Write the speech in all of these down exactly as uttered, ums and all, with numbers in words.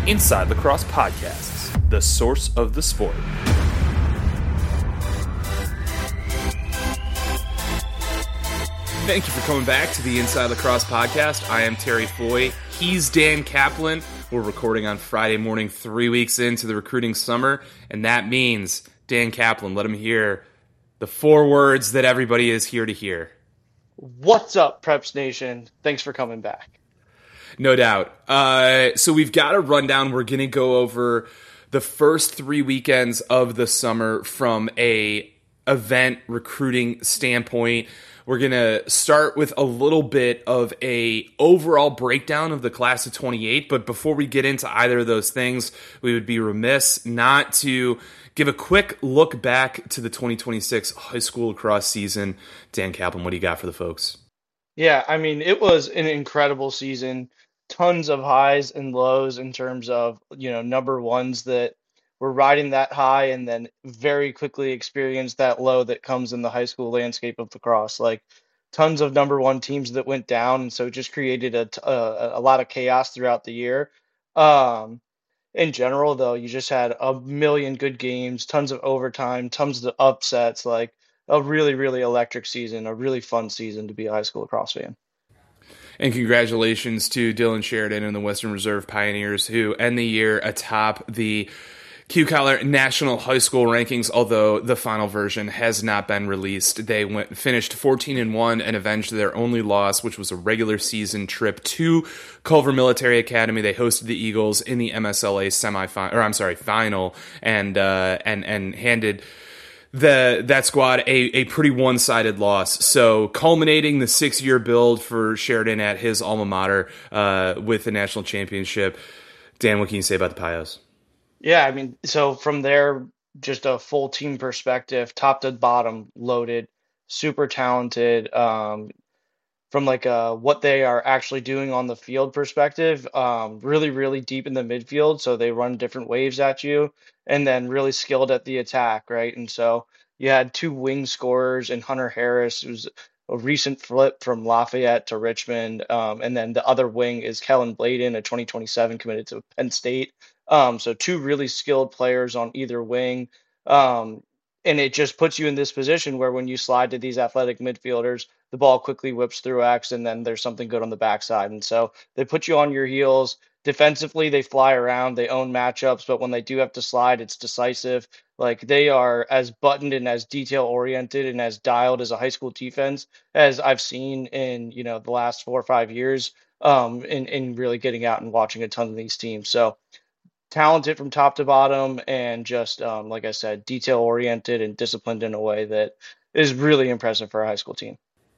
Inside Lacrosse Podcasts, the source of the sport. Thank you for coming back to the Inside Lacrosse Podcast. I am Terry Foy. He's Dan Kaplan. We're recording on Friday morning, three weeks into the recruiting summer, and that means, Dan Kaplan, let him hear the four words that everybody is here to hear. What's up, Preps Nation? Thanks for coming back. No doubt. Uh, so we've got a rundown. We're going to go over the first three weekends of the summer from a event recruiting standpoint. We're going to start with a little bit of a overall breakdown of the class of twenty-eight. But before we get into either of those things, we would be remiss not to give a quick look back to the twenty twenty-six high school lacrosse season. Dan Kaplan, what do you got for the folks? Yeah, I mean, it was an incredible season. Tons of highs and lows in terms of, you know, number ones that were riding that high and then very quickly experienced that low that comes in the high school landscape of lacrosse. Like tons of number one teams that went down, and so it just created a, a, a lot of chaos throughout the year. Um, in general, though, you just had a million good games, tons of overtime, tons of upsets, like a really, really electric season, a really fun season to be a high school lacrosse fan. And congratulations to Dylan Sheridan and the Western Reserve Pioneers, who end the year atop the Q Collar National High School Rankings, although the final version has not been released. They went finished fourteen and one and avenged their only loss, which was a regular season trip to Culver Military Academy. They hosted the Eagles in the M S L A semifinal, or I'm sorry, final, and uh, and and handed the that squad a, a pretty one-sided loss. So culminating the six-year build for Sheridan at his alma mater uh, with the national championship. Dan, what can you say about the Pios? Yeah, I mean, so from there, just a full team perspective, top to bottom, loaded, super talented. Um, from like uh, what they are actually doing on the field perspective, um, really, really deep in the midfield. So they run different waves at you, and then really skilled at the attack, right? And so you had two wing scorers in Hunter Harris, who's a recent flip from Lafayette to Richmond. Um, and then the other wing is Kellen Bladen, a twenty twenty-seven committed to Penn State. Um, so two really skilled players on either wing. Um, and it just puts you in this position where when you slide to these athletic midfielders, the ball quickly whips through X, and then there's something good on the backside. And so they put you on your heels. Defensively, they fly around, they own matchups, but when they do have to slide, it's decisive. Like they are as buttoned and as detail oriented and as dialed as a high school defense as I've seen in, you know, the last four or five years, um, in, in really getting out and watching a ton of these teams. So talented from top to bottom, and just, um, like I said, detail oriented and disciplined in a way that is really impressive for a high school team.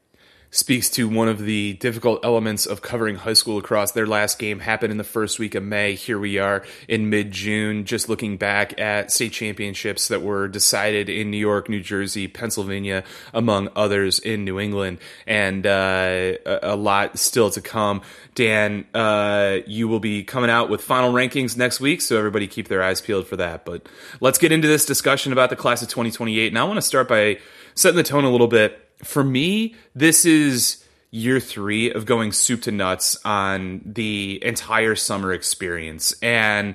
Speaks to one of the difficult elements of covering high school lacrosse. Their last game happened in the first week of May. Here we are in mid-June, just looking back at state championships that were decided in New York, New Jersey, Pennsylvania, among others in New England, and uh, a, a lot still to come. Dan, uh, you will be coming out with final rankings next week, so everybody keep their eyes peeled for that. But let's get into this discussion about the class of twenty twenty-eight, and I want to start by setting the tone a little bit. For me, this is year three of going soup to nuts on the entire summer experience. And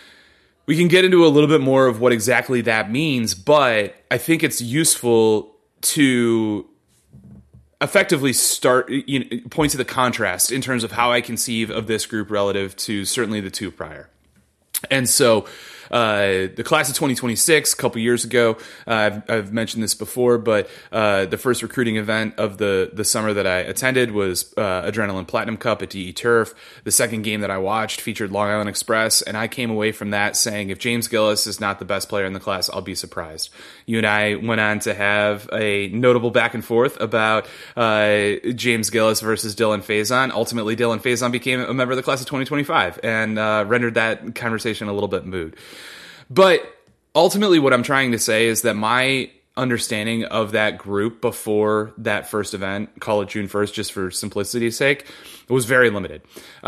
we can get into a little bit more of what exactly that means, but I think it's useful to effectively start, you know, point to the contrast in terms of how I conceive of this group relative to certainly the two prior. And so uh, the class of twenty twenty-six, a couple years ago, uh, I've, I've mentioned this before, but uh, the first recruiting event of the, the summer that I attended was uh, Adrenaline Platinum Cup at D E Turf. The second game that I watched featured Long Island Express, and I came away from that saying, if James Gillis is not the best player in the class, I'll be surprised. You and I went on to have a notable back and forth about uh, James Gillis versus Dylan Faison. Ultimately, Dylan Faison became a member of the class of twenty twenty-five and uh, rendered that conversation a little bit moot. But ultimately what I'm trying to say is that my understanding of that group before that first event, call it June first just for simplicity's sake, was very limited.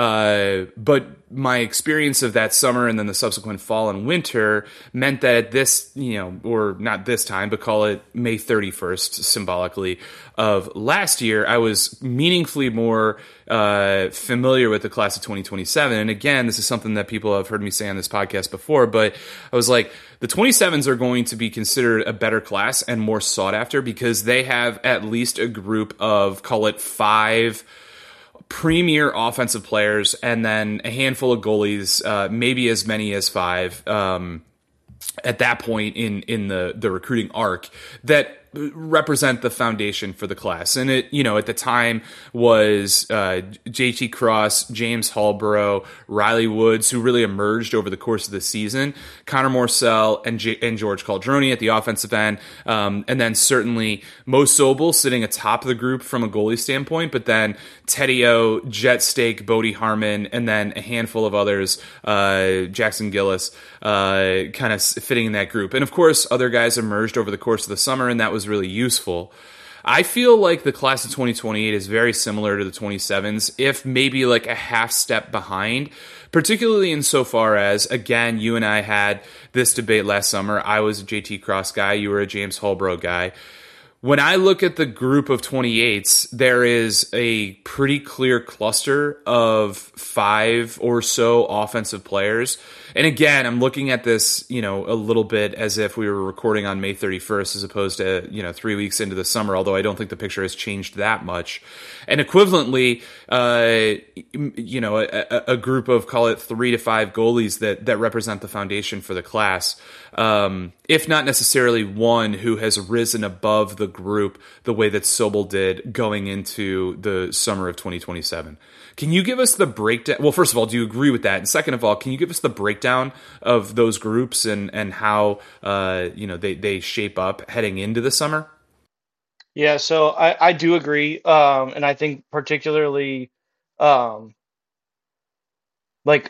Uh, but my experience of that summer and then the subsequent fall and winter meant that at this, you know, or not this time, but call it May thirty-first symbolically of last year, I was meaningfully more uh, familiar with the class of twenty twenty-seven. And again, this is something that people have heard me say on this podcast before, but I was like, the twenty-sevens are going to be considered a better class and more sought after because they have at least a group of, call it five premier offensive players and then a handful of goalies, uh, maybe as many as five um, at that point in, in the, the recruiting arc that represent the foundation for the class. And it, you know, at the time was uh, J T Cross, James Hallborough, Riley Woods, who really emerged over the course of the season, Connor Morcell, and, J- and George Caldroni at the offensive end. Um, and then certainly Mo Sobel sitting atop the group from a goalie standpoint, but then Teddy O, Jet Stake, Bodie Harmon, and then a handful of others, uh, Jackson Gillis, uh, kind of fitting in that group. And of course, other guys emerged over the course of the summer, and that was really useful. I feel like the class of twenty twenty-eight is very similar to the twenty-sevens, if maybe like a half step behind, particularly insofar as, again, you and I had this debate last summer. I was a J T Cross guy. You were a James Hallborough guy. When I look at the group of twenty-eights, there is a pretty clear cluster of five or so offensive players. And again, I'm looking at this, you know, a little bit as if we were recording on May thirty-first as opposed to, you know, three weeks into the summer, although I don't think the picture has changed that much. And equivalently, uh, you know, a, a group of, call it three to five goalies that, that represent the foundation for the class. Um, if not necessarily one who has risen above the group the way that Sobel did going into the summer of twenty twenty-seven. Can you give us the breakdown? Well, first of all, do you agree with that? And second of all, can you give us the breakdown of those groups and, and how, uh, you know, they, they shape up heading into the summer? Yeah, so I, I do agree. Um, and I think particularly, um, like,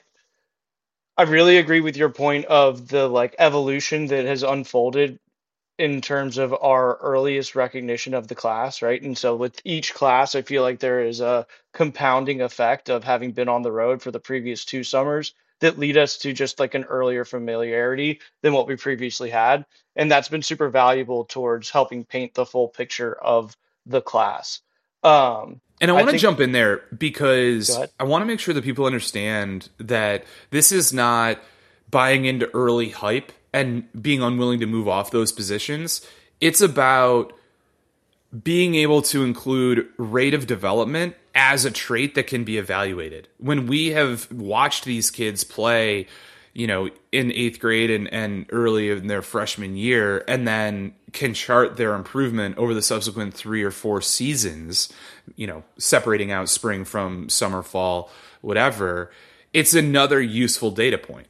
I really agree with your point of the like evolution that has unfolded in terms of our earliest recognition of the class, right? And so with each class, I feel like there is a compounding effect of having been on the road for the previous two summers that lead us to just like an earlier familiarity than what we previously had. And that's been super valuable towards helping paint the full picture of the class. Um, And I I want to think, jump in there go because ahead. I want to make sure that people understand that this is not buying into early hype and being unwilling to move off those positions. It's about being able to include rate of development as a trait that can be evaluated. When we have watched these kids play, you know, in eighth grade and, and early in their freshman year, and then can chart their improvement over the subsequent three or four seasons, you know, separating out spring from summer, fall, whatever, it's another useful data point.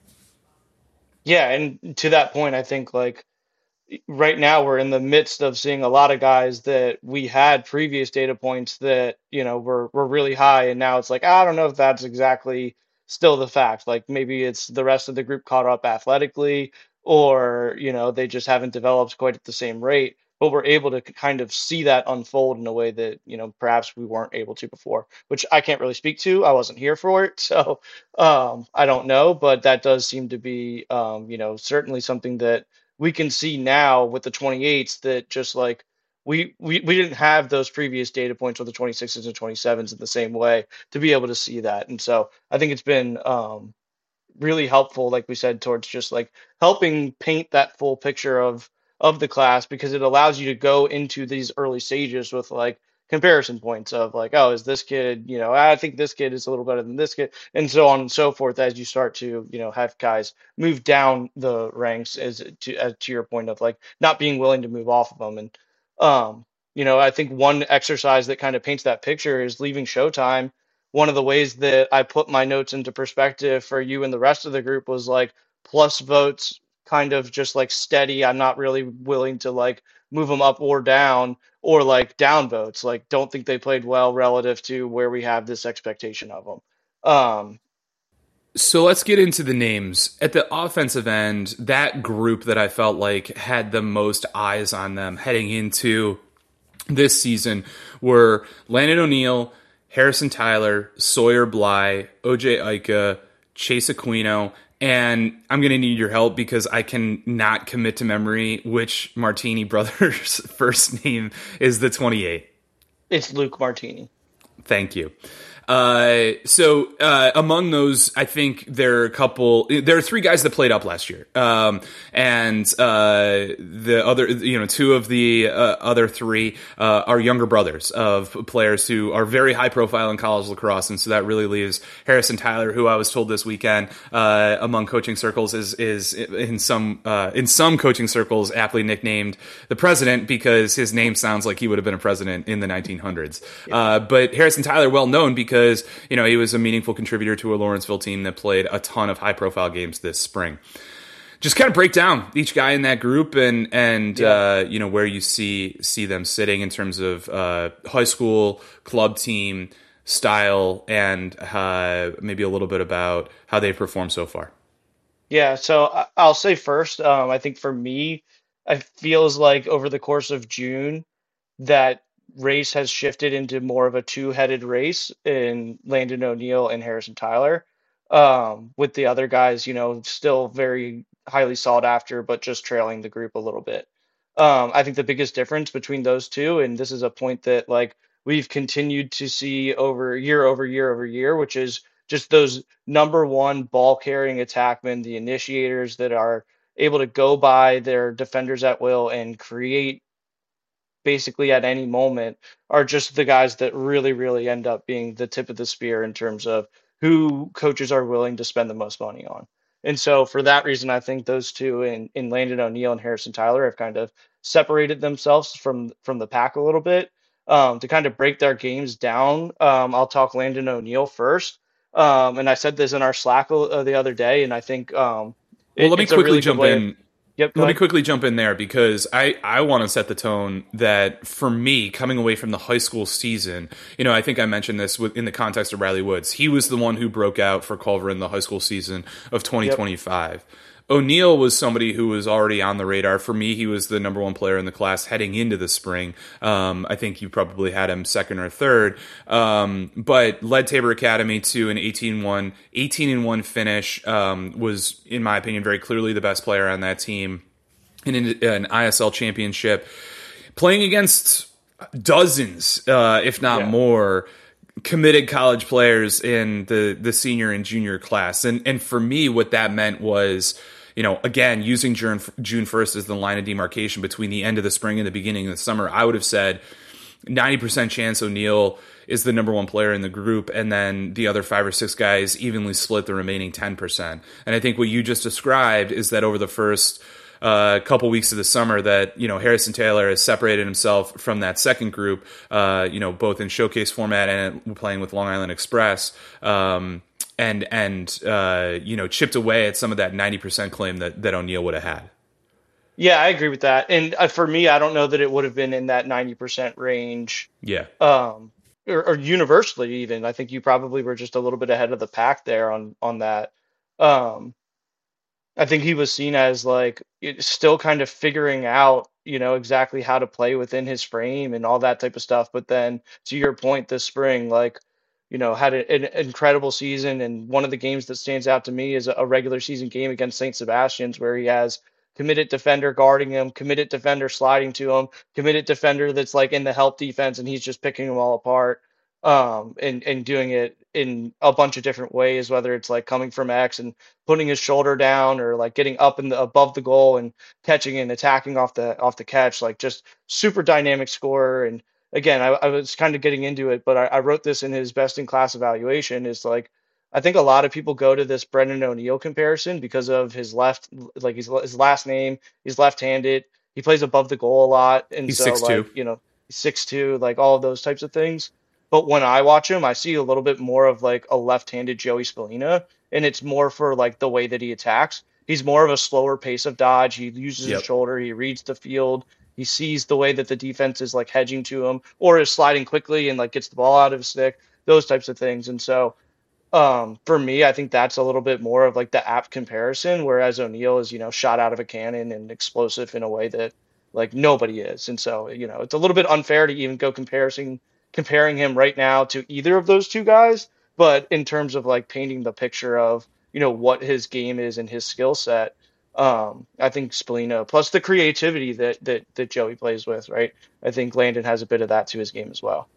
Yeah, and to that point, I think like right now we're in the midst of seeing a lot of guys that we had previous data points that, you know, were were really high, and now it's like, I don't know if that's exactly still the fact. Like maybe it's the rest of the group caught up athletically, or, you know, they just haven't developed quite at the same rate. But we're able to kind of see that unfold in a way that, you know, perhaps we weren't able to before, which I can't really speak to. I wasn't here for it, so um, I don't know. But that does seem to be, um, you know, certainly something that we can see now with the twenty-eights that just like we, we we didn't have those previous data points with the twenty-sixes and twenty-sevens in the same way to be able to see that. And so I think it's been um, really helpful, like we said, towards just like helping paint that full picture of of the class, because it allows you to go into these early stages with like comparison points of like, oh, is this kid, you know, I think this kid is a little better than this kid, and so on and so forth, as you start to, you know, have guys move down the ranks, as to as to your point of like not being willing to move off of them. And um you know, I think one exercise that kind of paints that picture is leaving Showtime. One of the ways that I put my notes into perspective for you and the rest of the group was like plus votes, kind of just like steady. I'm not really willing to like move them up or down, or like down votes. Like don't think they played well relative to where we have this expectation of them. Um, So let's get into the names. At the offensive end, that group that I felt like had the most eyes on them heading into this season were Landon O'Neill, Harrison Tyler, Sawyer Bly, O J Ika, Chase Aquino, and I'm going to need your help because I can not commit to memory which Martini brother's first name is the twenty-eight. It's Luke Martini. Thank you. Uh, so uh, among those, I think there are a couple. There are three guys that played up last year, um, and uh, the other, you know, two of the uh, other three uh, are younger brothers of players who are very high profile in college lacrosse, and so that really leaves Harrison Tyler, who I was told this weekend uh, among coaching circles is is in some uh, in some coaching circles aptly nicknamed the president because his name sounds like he would have been a president in the nineteen hundreds. Yeah. Uh, but Harrison Tyler, well known because Because, you know, he was a meaningful contributor to a Lawrenceville team that played a ton of high-profile games this spring. Just kind of break down each guy in that group and, and yeah. uh, you know, where you see see them sitting in terms of uh, high school, club team, style, and uh, maybe a little bit about how they've performed so far. Yeah, so I- I'll say first, um, I think for me, it feels like over the course of June that race has shifted into more of a two-headed race in Landon O'Neill and Harrison Tyler. Um, with the other guys, you know, still very highly sought after, but just trailing the group a little bit. Um, I think the biggest difference between those two, and this is a point that like we've continued to see over year over year over year, which is just those number one ball carrying attackmen, the initiators that are able to go by their defenders at will and create basically at any moment are just the guys that really, really end up being the tip of the spear in terms of who coaches are willing to spend the most money on. And so for that reason, I think those two in, in Landon O'Neill and Harrison Tyler have kind of separated themselves from from the pack a little bit um, to kind of break their games down. Um, I'll talk Landon O'Neill first. Um, and I said this in our Slack uh, the other day, and I think um, it, well, let me quickly really jump in. Of, Yep, Let ahead. me quickly jump in there because I, I want to set the tone that for me, coming away from the high school season, you know, I think I mentioned this in the context of Riley Woods. He was the one who broke out for Culver in the high school season of twenty twenty-five. Yep. O'Neill was somebody who was already on the radar. For me, he was the number one player in the class heading into the spring. Um, I think you probably had him second or third, um, but led Tabor Academy to an eighteen and one finish, um, was, in my opinion, very clearly the best player on that team in an, an I S L championship, playing against dozens, uh, if not yeah. more, committed college players in the, the senior and junior class. And, and for me, what that meant was, you know, again, using June, June first as the line of demarcation between the end of the spring and the beginning of the summer, I would have said ninety percent chance O'Neill is the number one player in the group, and then the other five or six guys evenly split the remaining ten percent. And I think what you just described is that over the first uh, couple weeks of the summer that, you know, Harrison Taylor has separated himself from that second group, uh, you know, both in showcase format and playing with Long Island Express. Um, and, and uh, you know, chipped away at some of that ninety percent claim that, that O'Neill would have had. Yeah, I agree with that. And uh, for me, I don't know that it would have been in that ninety percent range. Yeah. Um, or, or universally even. I think you probably were just a little bit ahead of the pack there on, on that. Um, I think he was seen as like still kind of figuring out, you know, exactly how to play within his frame and all that type of stuff. But then to your point this spring, like, you know, had a, an incredible season. And one of the games that stands out to me is a regular season game against Saint Sebastian's where he has committed defender guarding him, committed defender sliding to him, committed defender that's like in the help defense and he's just picking them all apart. Um, and, and doing it in a bunch of different ways, whether it's like coming from X and putting his shoulder down or like getting up in the above the goal and catching and attacking off the off the catch, like just super dynamic scorer. And again, I, I was kind of getting into it, but I, I wrote this in his best in class evaluation is like, I think a lot of people go to this Brendan O'Neill comparison because of his left, like his, his last name, he's left-handed, he plays above the goal a lot. And he's so six two. Like, you know, he's six two, like all of those types of things. But when I watch him, I see a little bit more of like a left-handed Joey Spallina, and it's more for like the way that he attacks. He's more of a slower pace of dodge. He uses Yep. his shoulder. He reads the field. He sees the way that the defense is like hedging to him or is sliding quickly and like gets the ball out of his stick, those types of things. And so um, for me, I think that's a little bit more of like the apt comparison, whereas O'Neill is, you know, shot out of a cannon and explosive in a way that like nobody is. And so, you know, it's a little bit unfair to even go comparison comparing him right now to either of those two guys, but in terms of like painting the picture of, you know, what his game is and his skill set, um, I think Spallino, plus the creativity that that that Joey plays with, right? I think Landon has a bit of that to his game as well.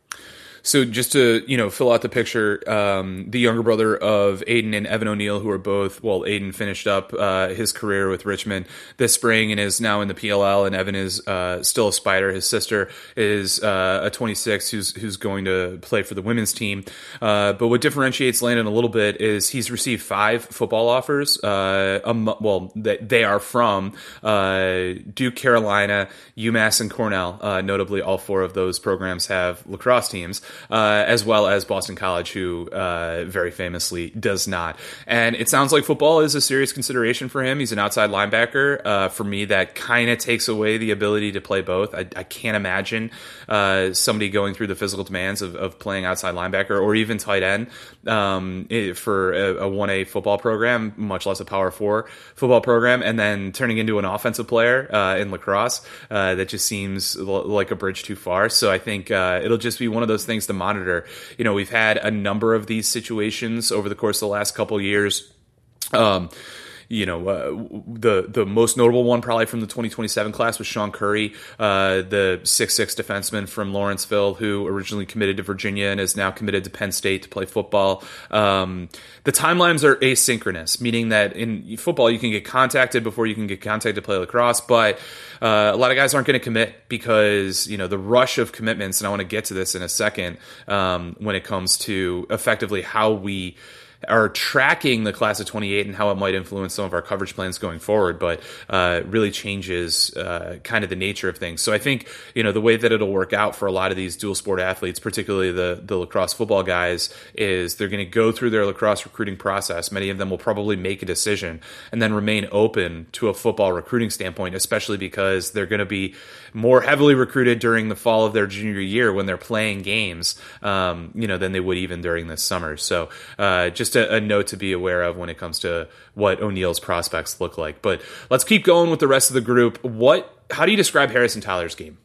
So just to, you know, fill out the picture, um, the younger brother of Aiden and Evan O'Neill, who are both, well, Aiden finished up uh, his career with Richmond this spring and is now in the P L L, and Evan is uh, still a Spider. His sister is uh, a twenty-six who's who's going to play for the women's team. Uh, but what differentiates Landon a little bit is he's received five football offers. Uh, um, well, they, they are from uh, Duke, Carolina, UMass, and Cornell. Uh, notably, all four of those programs have lacrosse teams. Uh, as well as Boston College, who uh, very famously does not. And it sounds like football is a serious consideration for him. He's an outside linebacker. Uh, for me, that kind of takes away the ability to play both. I, I can't imagine uh, somebody going through the physical demands of, of playing outside linebacker or even tight end um, for a, a one A football program, much less a Power four football program, and then turning into an offensive player uh, in lacrosse. Uh, that just seems l- like a bridge too far. So I think uh, it'll just be one of those things to monitor. You know, we've had a number of these situations over the course of the last couple of years. Um, you know, uh, the the most notable one probably from the twenty twenty-seven class was Sean Curry, uh, the six six defenseman from Lawrenceville who originally committed to Virginia and is now committed to Penn State to play football. Um, the timelines are asynchronous, meaning that in football you can get contacted before you can get contacted to play lacrosse, but uh, a lot of guys aren't going to commit because, you know, the rush of commitments, and I want to get to this in a second, um, when it comes to effectively how we are tracking the class of twenty-eight and how it might influence some of our coverage plans going forward, but uh, really changes uh, kind of the nature of things. So I think, you know, the way that it'll work out for a lot of these dual sport athletes, particularly the, the lacrosse football guys, is they're going to go through their lacrosse recruiting process. Many of them will probably make a decision and then remain open to a football recruiting standpoint, especially because they're going to be more heavily recruited during the fall of their junior year when they're playing games, um, you know, than they would even during this summer. So uh, just a, a note to be aware of when it comes to what O'Neill's prospects look like. But let's keep going with the rest of the group. What? How do you describe Harrison Tyler's game?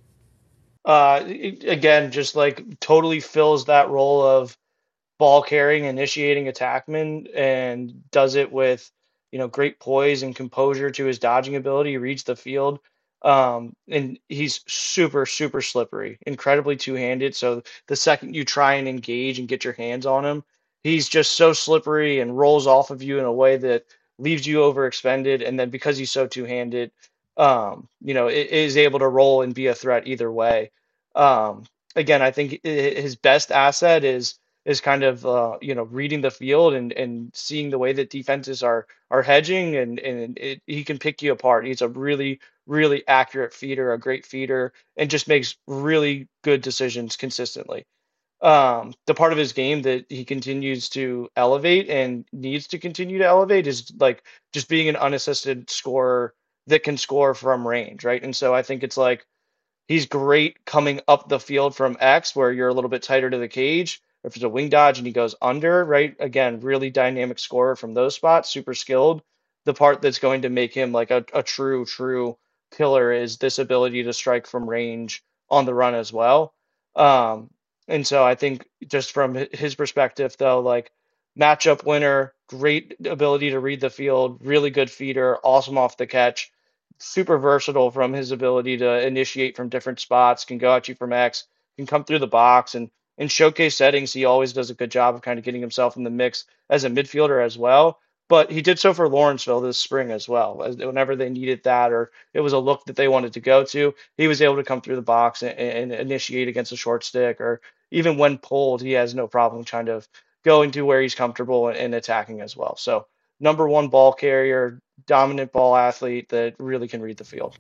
Uh, it- again, just like totally fills that role of ball carrying, initiating attackman, and does it with, you know, great poise and composure to his dodging ability. He reads the field. Um, and he's super, super slippery, incredibly two-handed. So the second you try and engage and get your hands on him, he's just so slippery and rolls off of you in a way that leaves you overexpended. And then because he's so two-handed, um, you know, it is able to roll and be a threat either way. Um, again, I think his best asset is is kind of uh, you know, reading the field and and seeing the way that defenses are are hedging, and and it, he can pick you apart. He's a really really accurate feeder, a great feeder, and just makes really good decisions consistently. Um, the part of his game that he continues to elevate and needs to continue to elevate is like just being an unassisted scorer that can score from range, right? And so I think it's like he's great coming up the field from X where you're a little bit tighter to the cage. If it's a wing dodge and he goes under, right? Again, really dynamic scorer from those spots, super skilled. The part that's going to make him like a, a true, true killer is this ability to strike from range on the run as well. Um, and so I think just from his perspective, though, like matchup winner, great ability to read the field, really good feeder, awesome off the catch, super versatile from his ability to initiate from different spots, can go at you from X, can come through the box, and in showcase settings, he always does a good job of kind of getting himself in the mix as a midfielder as well. But he did so for Lawrenceville this spring as well. As whenever they needed that, or it was a look that they wanted to go to, he was able to come through the box and, and initiate against a short stick, or even when pulled, he has no problem kind of going to where he's comfortable and, and attacking as well. So number one ball carrier, dominant ball athlete that really can read the field.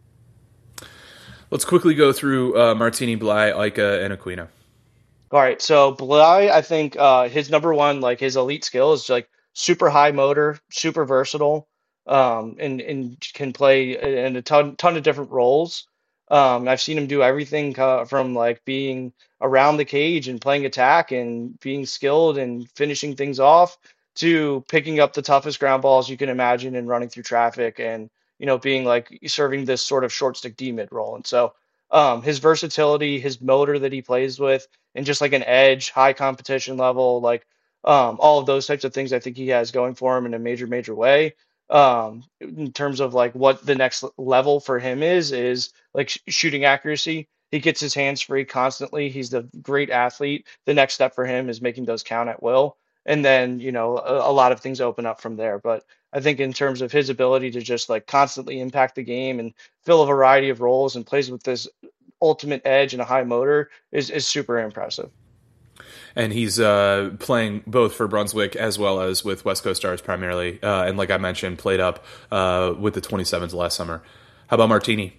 Let's quickly go through uh, Martini, Bly, Ica, and Aquino. All right, so Bly, I think uh, his number one, like his elite skill is like super high motor, super versatile, um, and and can play in a ton ton of different roles. Um, I've seen him do everything uh, from like being around the cage and playing attack and being skilled and finishing things off to picking up the toughest ground balls you can imagine and running through traffic and, you know, being like serving this sort of short stick D mid role. And so um, his versatility, his motor that he plays with, and just like an edge, high competition level, like um, all of those types of things, I think he has going for him in a major, major way. Um, in terms of like what the next level for him is, is like sh- shooting accuracy. He gets his hands free constantly. He's a great athlete. The next step for him is making those count at will. And then, you know, a, a lot of things open up from there. But I think in terms of his ability to just like constantly impact the game and fill a variety of roles and plays with this ultimate edge and a high motor is, is super impressive. And he's uh, playing both for Brunswick as well as with West Coast Stars primarily. Uh, and like I mentioned, played up uh, with the twenty-sevens last summer. How about Martini?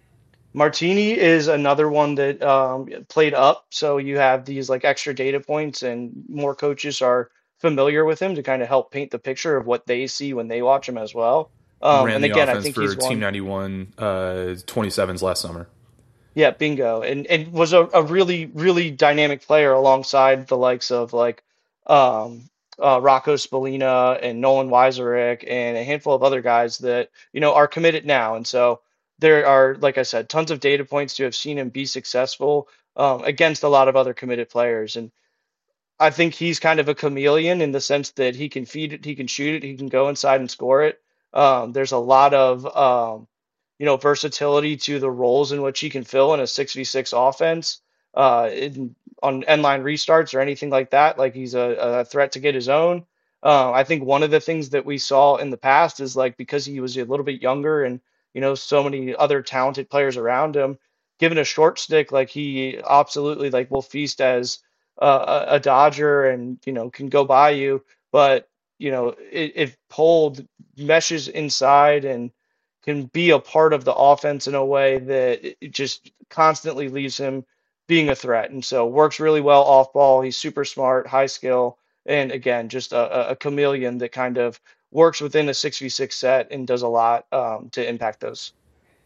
Martini is another one that um, played up. So you have these like extra data points, and more coaches are familiar with him to kind of help paint the picture of what they see when they watch him as well. Um, Ran and the again, I offense think for he's Team one. ninety-one uh, twenty-sevens last summer. Yeah, bingo. And and was a, a really, really dynamic player alongside the likes of like um uh Rocco Spallina and Nolan Weiserick and a handful of other guys that, you know, are committed now. And so there are, like I said, tons of data points to have seen him be successful um, against a lot of other committed players. And I think he's kind of a chameleon in the sense that he can feed it, he can shoot it, he can go inside and score it. Um, there's a lot of um, you know, versatility to the roles in which he can fill in a six v six offense, uh, in, on end line restarts or anything like that. Like he's a, a threat to get his own. Uh, I think one of the things that we saw in the past is like because he was a little bit younger and you know so many other talented players around him, given a short stick, like he absolutely like will feast as uh, a, a Dodger and you know can go by you, but you know it, if pulled meshes inside and can be a part of the offense in a way that it just constantly leaves him being a threat. And so works really well off ball. He's super smart, high skill, and again, just a, a chameleon that kind of works within a six v six set and does a lot um, to impact those.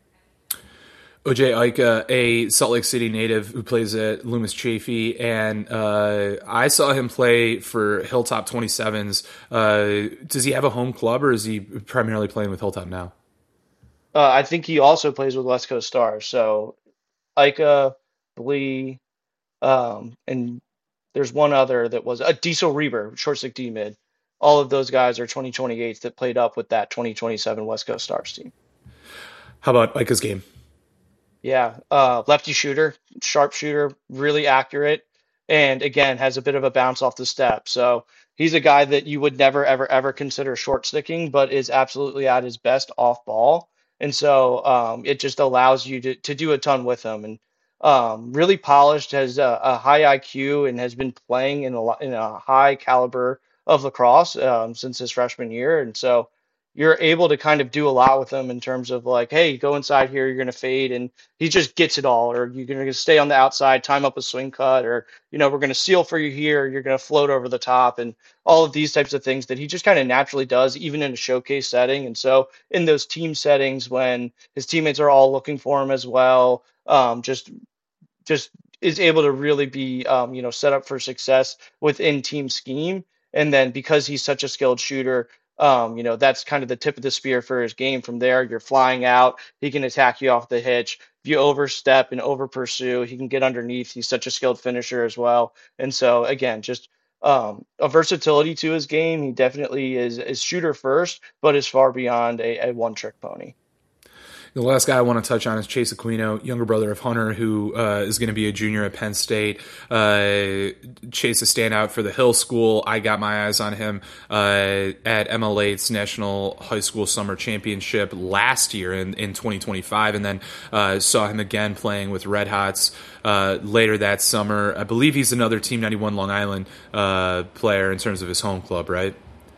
O J Ika, a Salt Lake City native who plays at Loomis Chaffee, and uh, I saw him play for Hilltop twenty-sevens. Uh, does he have a home club, or is he primarily playing with Hilltop now? Uh, I think he also plays with West Coast Stars. So Ika, Blee, um, and there's one other that was a uh, Diesel Reber, short stick D mid. All of those guys are twenty twenty-eights that played up with that twenty twenty-seven West Coast Stars team. How about Ika's game? Yeah, uh, lefty shooter, sharp shooter, really accurate, and again has a bit of a bounce off the step. So he's a guy that you would never, ever, ever consider short sticking, but is absolutely at his best off ball. And so um, it just allows you to to do a ton with him. And um, really polished, has a, a high I Q, and has been playing in a lo- in a high caliber of lacrosse um, since his freshman year. And so you're able to kind of do a lot with him in terms of like, hey, go inside here, you're going to fade, and he just gets it all. Or you're going to stay on the outside, time up a swing cut, or you know, we're going to seal for you here, you're going to float over the top, and all of these types of things that he just kind of naturally does, even in a showcase setting. And so, in those team settings, when his teammates are all looking for him as well, um, just just is able to really be um, you know set up for success within team scheme. And then because he's such a skilled shooter, um, you know that's kind of the tip of the spear for his game. From there, you're flying out. He can attack you off the hitch. If you overstep and over pursue, he can get underneath. He's such a skilled finisher as well. And so again, just um, a versatility to his game. He definitely is is shooter first, but is far beyond a, a one trick pony. The last guy I want to touch on is Chase Aquino, younger brother of Hunter, who uh, is going to be a junior at Penn State. Uh, Chase is standout for the Hill School. I got my eyes on him uh, at M L eight's National High School Summer Championship last year in, in twenty twenty-five, and then uh, saw him again playing with Red Hots uh, later that summer. I believe he's another Team ninety-one Long Island uh, player in terms of his home club, right?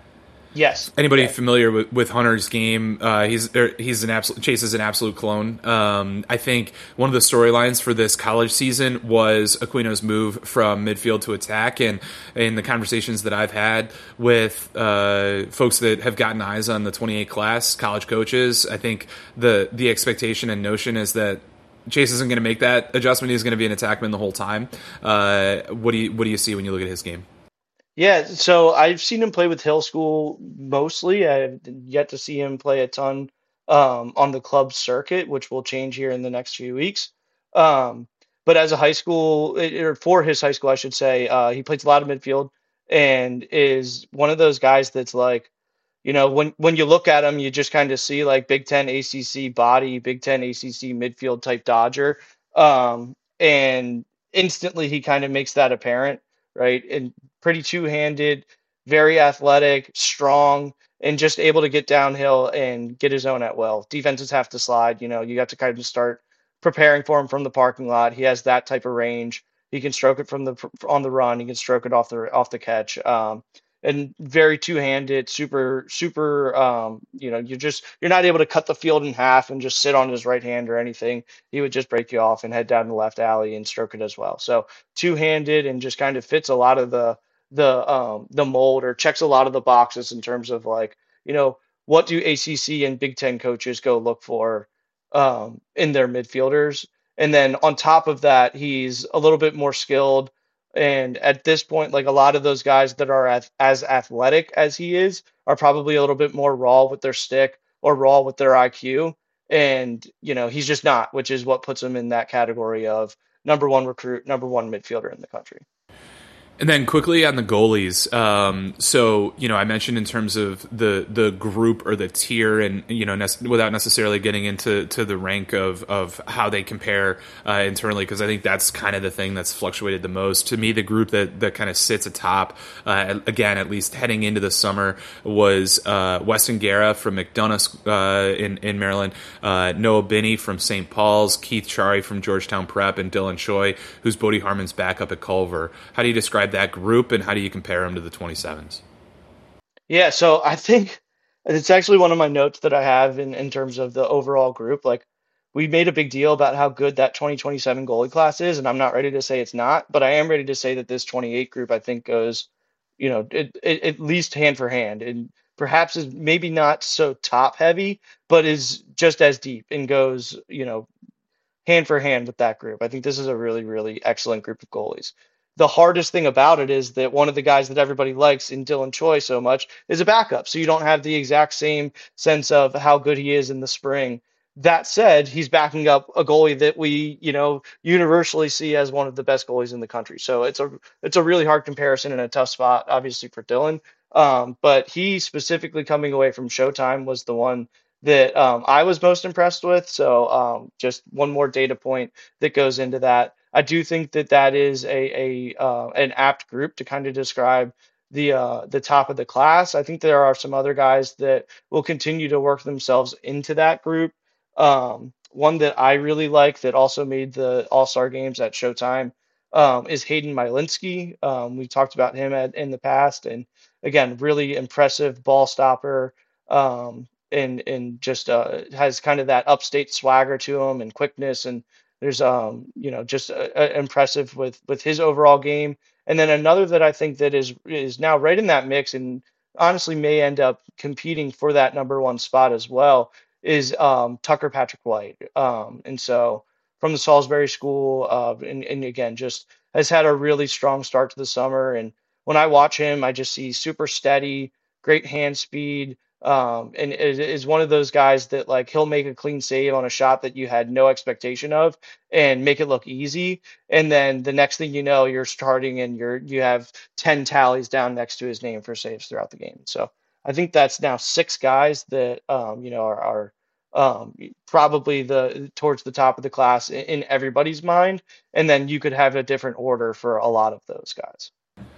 Yes. Anybody Yeah. familiar with, with Hunter's game? Uh, he's er, he's an absolute Chase is an absolute clone. Um, I think one of the storylines for this college season was Aquino's move from midfield to attack, and in the conversations that I've had with uh, folks that have gotten eyes on the twenty-eight class, college coaches, I think the the expectation and notion is that Chase isn't going to make that adjustment. He's going to be an attackman the whole time. Uh, what do you what do you see when you look at his game? Yeah, so I've seen him play with Hill School mostly. I've yet to see him play a ton um, on the club circuit, which will change here in the next few weeks. Um, but as a high school, or for his high school, I should say, uh, he plays a lot of midfield and is one of those guys that's like, you know, when when you look at him, you just kind of see like Big Ten A C C body, Big Ten A C C midfield type Dodger, um, and instantly he kind of makes that apparent, right? And pretty two-handed, very athletic, strong, and just able to get downhill and get his own at will. Defenses have to slide, you know, you have to kind of start preparing for him from the parking lot. He has that type of range. He can stroke it from the on the run. He can stroke it off the off the catch. Um, and very two-handed, super, super. Um, you know, you're just you're not able to cut the field in half and just sit on his right hand or anything. He would just break you off and head down the left alley and stroke it as well. So two-handed and just kind of fits a lot of the the um the mold or checks a lot of the boxes in terms of like, you know, what do A C C and Big Ten coaches go look for um in their midfielders. And then on top of that, he's a little bit more skilled. And at this point, like a lot of those guys that are as, as athletic as he is are probably a little bit more raw with their stick or raw with their I Q. And, you know, he's just not, which is what puts him in that category of number one recruit, number one midfielder in the country. And then quickly on the goalies. Um, so, you know, I mentioned in terms of the the group or the tier and, you know, ne- without necessarily getting into to the rank of, of how they compare uh, internally, because I think that's kind of the thing that's fluctuated the most. To me, the group that, that kind of sits atop, uh, again, at least heading into the summer, was uh, Weston Guerra from McDonough uh, in, in Maryland, uh, Noah Binney from Saint Paul's, Keith Chari from Georgetown Prep, and Dylan Choi, who's Bodie Harmon's backup at Culver. How do you describe that group, and how do you compare them to the twenty-sevens? Yeah, so I think it's actually one of my notes that I have in, in terms of the overall group. Like, we made a big deal about how good that twenty twenty-seven goalie class is, and I'm not ready to say it's not, but I am ready to say that this twenty-eight group, I think, goes, you know, it, it, at least hand for hand, and perhaps is maybe not so top heavy, but is just as deep and goes, you know, hand for hand with that group. I think this is a really, really excellent group of goalies. The hardest thing about it is that one of the guys that everybody likes in Dylan Choi so much is a backup. So you don't have the exact same sense of how good he is in the spring. That said, he's backing up a goalie that we, you know, universally see as one of the best goalies in the country. So it's a it's a really hard comparison and a tough spot, obviously, for Dylan. Um, but he specifically coming away from Showtime was the one that um, I was most impressed with. So um, just one more data point that goes into that. I do think that that is a, a uh, an apt group to kind of describe the uh, the top of the class. I think there are some other guys that will continue to work themselves into that group. Um, one that I really like that also made the All-Star games at Showtime um, is Hayden Mylinski. Um, we talked about him at, in the past, and again, really impressive ball stopper. Um, and and just uh, has kind of that upstate swagger to him and quickness, and there's um you know just uh, uh, impressive with with his overall game. And then another that I think that is is now right in that mix and honestly may end up competing for that number one spot as well is um Tucker Patrick White. Um and so from the Salisbury School, uh and, and again just has had a really strong start to the summer. And when I watch him, I just see super steady, great hand speed, um, and is, is one of those guys that like he'll make a clean save on a shot that you had no expectation of and make it look easy. And then the next thing you know, you're starting and you're you have ten tallies down next to his name for saves throughout the game. So I think that's now six guys that um, you know are, are um, probably the towards the top of the class in, in everybody's mind. And then you could have a different order for a lot of those guys.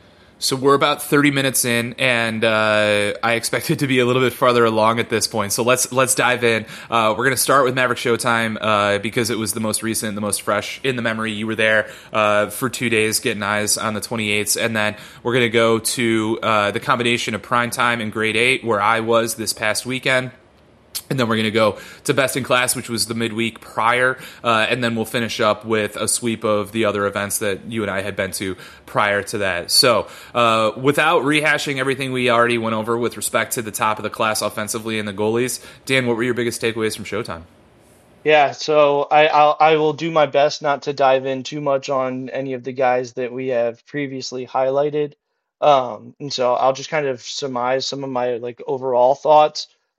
So we're about thirty minutes in, and uh, I expect it to be a little bit farther along at this point. So let's let's dive in. Uh, we're going to start with Maverick Showtime uh, because it was the most recent, the most fresh in the memory. You were there uh, for two days getting eyes on the twenty-eights, and then we're going to go to uh, the combination of Primetime and Grade eight, where I was this past weekend. And then we're going to go to Best in Class, which was the midweek prior, uh, and then we'll finish up with a sweep of the other events that you and I had been to prior to that. So uh, without rehashing everything we already went over with respect to the top of the class offensively and the goalies, Dan, what were your biggest takeaways from Showtime? Yeah, so I I'll, I will do my best not to dive in too much on any of the guys that we have previously highlighted. Um, and so I'll just kind of surmise some of my like overall thoughts.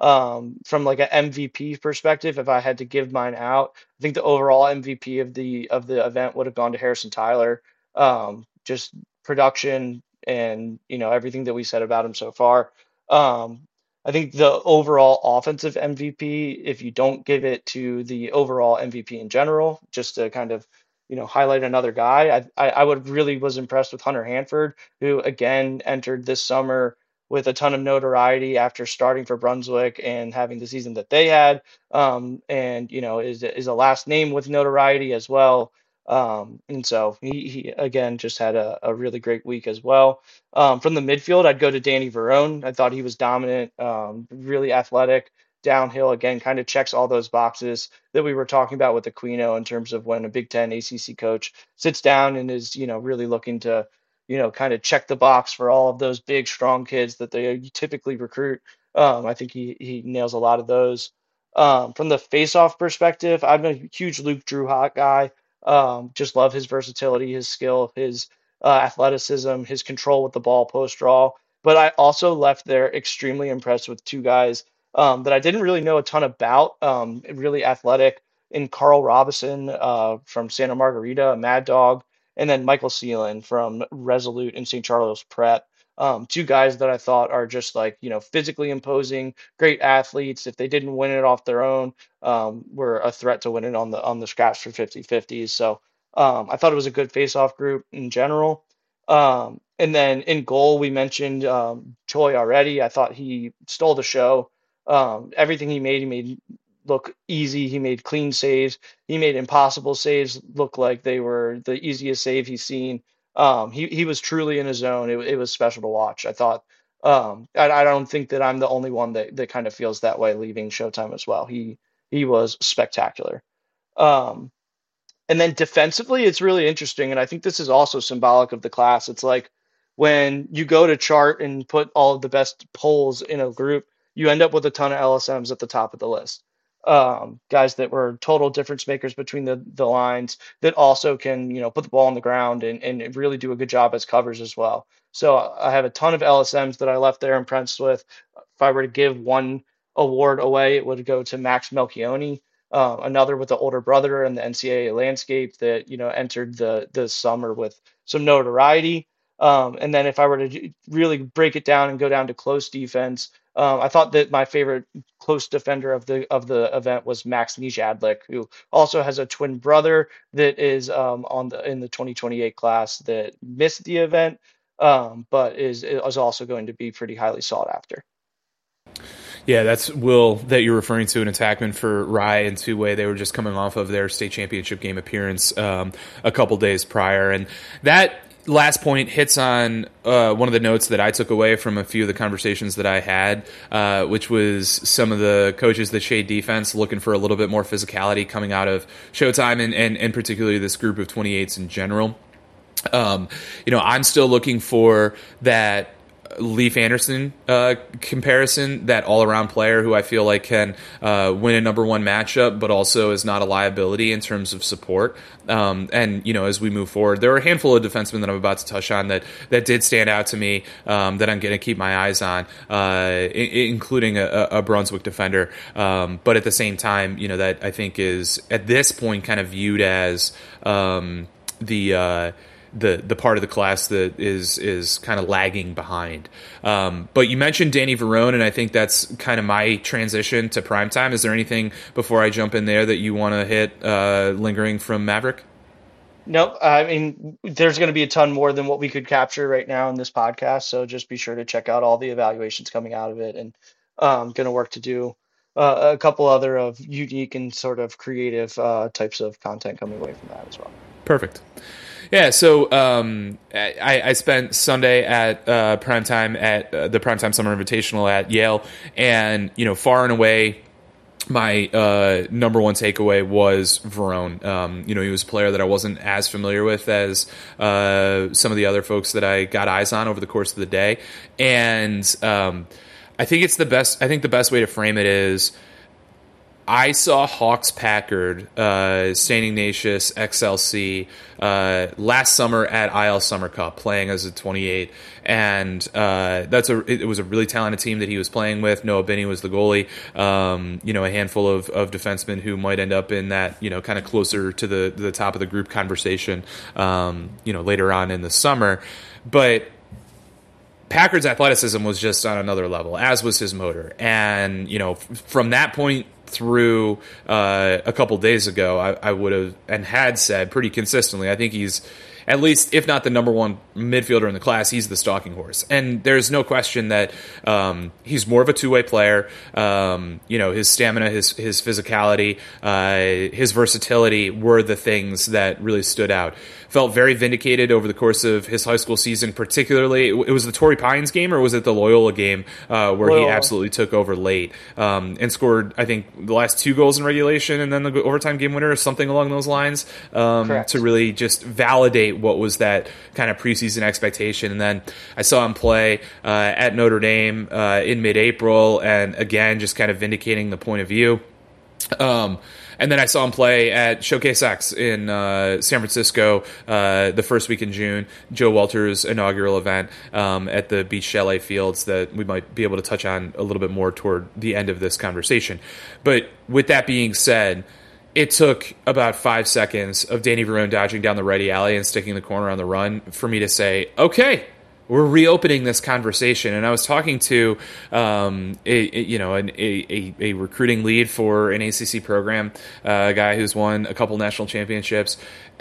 Um, from like an M V P perspective, if I had to give mine out, I think the overall M V P of the of the event would have gone to Harrison Tyler. Um, just production and you know everything that we said about him so far. Um, I think the overall offensive M V P, if you don't give it to the overall M V P in general, just to kind of you know highlight another guy, I I, I would really was impressed with Hunter Hanford, who again entered this summer with a ton of notoriety after starting for Brunswick and having the season that they had, um, and you know is is a last name with notoriety as well. Um, and so he, he again just had a, a really great week as well. Um, from the midfield, I'd go to Danny Verone. I thought he was dominant, um, really athletic, downhill. Again, kind of checks all those boxes that we were talking about with Aquino in terms of when a Big Ten A C C coach sits down and is, you know, really looking to, you know, kind of check the box for all of those big, strong kids that they typically recruit. Um, I think he he nails a lot of those. Um, from the face-off perspective, I'm a huge Luke Druhot guy. Um, just love his versatility, his skill, his uh, athleticism, his control with the ball post draw. But I also left there extremely impressed with two guys um, that I didn't really know a ton about. Um, really athletic in Carl Robinson uh, from Santa Margarita, a Mad Dog, and then Michael Seelan from Resolute in Saint Charles Prep. Um, two guys that I thought are just like, you know, physically imposing, great athletes. If they didn't win it off their own, um, were a threat to win it on the on the scratch for fifty-fifties. So um, I thought it was a good face-off group in general. Um, and then in goal, we mentioned um, Choi already. I thought he stole the show. Um, everything he made, he made look easy. He made clean saves. He made impossible saves look like they were the easiest save he's seen. Um, he he was truly in his zone. It, it was special to watch. I thought. Um, I, I don't think that I'm the only one that, that kind of feels that way leaving Showtime as well. He he was spectacular. Um, and then defensively, it's really interesting. And I think this is also symbolic of the class. It's like when you go to chart and put all of the best polls in a group, you end up with a ton of L S Ms at the top of the list. Um, guys that were total difference makers between the, the lines that also can, you know, put the ball on the ground and, and really do a good job as covers as well. So I have a ton of L S Ms that I left there impressed with. If I were to give one award away, it would go to Max Melchioni. Uh, another with the older brother in the N C double A landscape that you know entered the the summer with some notoriety. Um, and then if I were to really break it down and go down to close defense, um, I thought that my favorite close defender of the of the event was Max Nijadlik, who also has a twin brother that is um, on the in the twenty twenty-eight class that missed the event, um, but is is also going to be pretty highly sought after. Yeah, that's Will that you're referring to, an attackman for Rye and Two-Way. They were just coming off of their state championship game appearance um, a couple days prior. And that last point hits on uh, one of the notes that I took away from a few of the conversations that I had, uh, which was some of the coaches that shade defense looking for a little bit more physicality coming out of Showtime and, and, and particularly this group of twenty-eights in general. Um, you know, I'm still looking for that Leif Anderson uh, comparison, that all-around player who I feel like can uh, win a number one matchup, but also is not a liability in terms of support. Um, and, you know, as we move forward, there are a handful of defensemen that I'm about to touch on that, that did stand out to me um, that I'm going to keep my eyes on, uh, I- including a, a Brunswick defender. Um, but at the same time, you know, that I think is at this point kind of viewed as um, the uh, the the part of the class that is is kind of lagging behind. Um, but you mentioned Danny Verone, and I think that's kind of my transition to primetime. Is there anything before I jump in there that you want to hit uh, lingering from Maverick? Nope. I mean, there's going to be a ton more than what we could capture right now in this podcast. So just be sure to check out all the evaluations coming out of it, and um, going to work to do uh, a couple other of unique and sort of creative uh, types of content coming away from that as well. Perfect. Yeah, so um, I, I spent Sunday at uh, primetime at uh, the Primetime Summer Invitational at Yale, and you know, far and away, my uh, number one takeaway was Verone. Um, you know, he was a player that I wasn't as familiar with as uh, some of the other folks that I got eyes on over the course of the day, and um, I think it's the best. I think the best way to frame it is, I saw Hawks Packard, uh, Saint Ignatius X L C, uh, last summer at I L Summer Cup, playing as a twenty-eight, and uh, that's a it was a really talented team that he was playing with. Noah Binney was the goalie. Um, you know, a handful of, of defensemen who might end up in that, you know, kind of closer to the the top of the group conversation, um, you know, later on in the summer, but Packard's athleticism was just on another level, as was his motor. And, you know, f- from that point through uh, a couple days ago, I, I would have and had said pretty consistently, I think he's at least, if not the number one midfielder in the class, he's the stalking horse. And there's no question that um, he's more of a two-way player. Um, you know, his stamina, his his physicality, uh, his versatility were the things that really stood out. Felt very vindicated over the course of his high school season, particularly. It was the Torrey Pines game, or was it the Loyola game uh, where Loyola. he absolutely took over late um, and scored, I think, the last two goals in regulation and then the overtime game winner or something along those lines um, to really just validate what was that kind of preseason expectation. And then I saw him play uh, at Notre Dame uh, in mid-April, and again, just kind of vindicating the point of view. Um, and then I saw him play at Showcase X in uh, San Francisco uh, the first week in June, Joe Walters' inaugural event um, at the Beach Chalet Fields that we might be able to touch on a little bit more toward the end of this conversation. But with that being said, it took about five seconds of Danny Verone dodging down the righty alley and sticking the corner on the run for me to say, okay, we're reopening this conversation. And I was talking to, um, a, a, you know, an, a, a, a recruiting lead for an A C C program, uh, a guy who's won a couple national championships.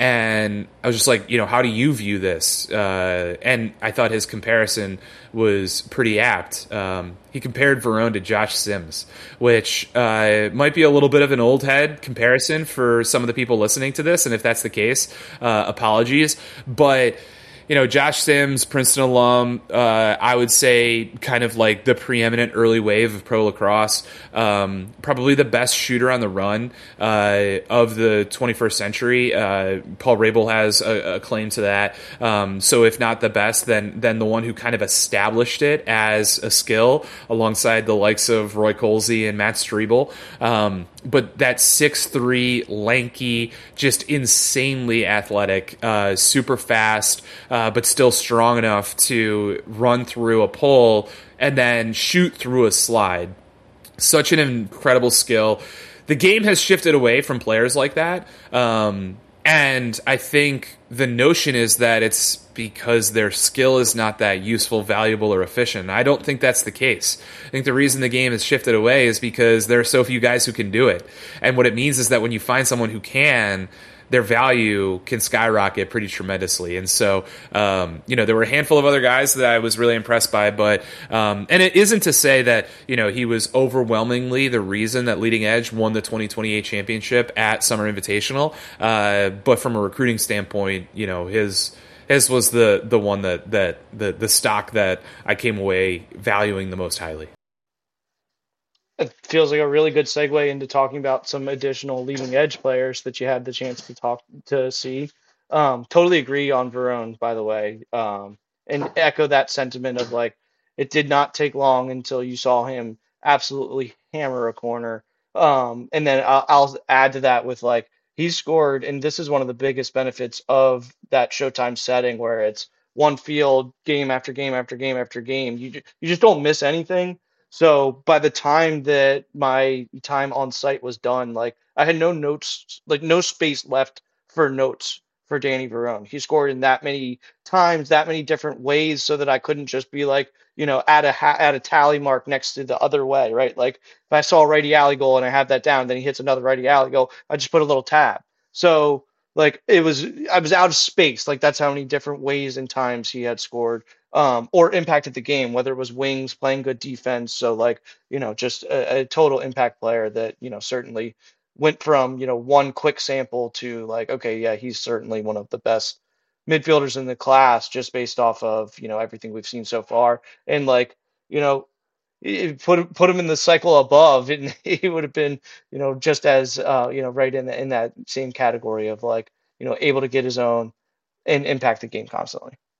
And I was just like, you know, how do you view this? Uh, and I thought his comparison was pretty apt. Um, he compared Verone to Josh Sims, which uh, might be a little bit of an old head comparison for some of the people listening to this. And if that's the case, uh, apologies. But you know, Josh Sims, Princeton alum, uh, I would say kind of like the preeminent early wave of pro lacrosse, um, probably the best shooter on the run uh, of the twenty-first century. Uh, Paul Rabel has a, a claim to that. Um, so if not the best, then then the one who kind of established it as a skill alongside the likes of Roy Colsey and Matt Strebel. Um, but that six three, lanky, just insanely athletic, uh, super fast, uh, but still strong enough to run through a pole and then shoot through a slide. Such an incredible skill. The game has shifted away from players like that. Um, and I think the notion is that it's because their skill is not that useful, valuable, or efficient. I don't think that's the case. I think the reason the game has shifted away is because there are so few guys who can do it. And what it means is that when you find someone who can, their value can skyrocket pretty tremendously. And so, um, you know, there were a handful of other guys that I was really impressed by, but, um, and it isn't to say that, you know, he was overwhelmingly the reason that Leading Edge won the twenty twenty-eight championship at Summer Invitational. Uh, but from a recruiting standpoint, you know, his, his was the, the one that, that the, the stock that I came away valuing the most highly. It feels like a really good segue into talking about some additional leading edge players that you had the chance to talk to see. Um, totally agree on Verone, by the way, um, and echo that sentiment of like it did not take long until you saw him absolutely hammer a corner. Um, and then I'll, I'll add to that with like he scored, and this is one of the biggest benefits of that Showtime setting where it's one field, game after game after game after game. You ju- you just don't miss anything. So by the time that my time on site was done, like I had no notes, like no space left for notes for Danny Verone. He scored in that many times, that many different ways, so that I couldn't just be like, you know, add a ha- add a tally mark next to the other way, right? Like if I saw a righty alley goal and I have that down, then he hits another righty alley goal, I just put a little tab. So like it was, I was out of space. Like that's how many different ways and times he had scored um, or impacted the game, whether it was wings, playing good defense. So like, you know, just a, a total impact player that, you know, certainly went from, you know, one quick sample to like, okay, yeah, he's certainly one of the best midfielders in the class just based off of, you know, everything we've seen so far. And like, you know, i- put put him in the cycle above, and he would have been, you know, just as, uh, you know, right in the, in that same category of like, you know, able to get his own and impact the game constantly.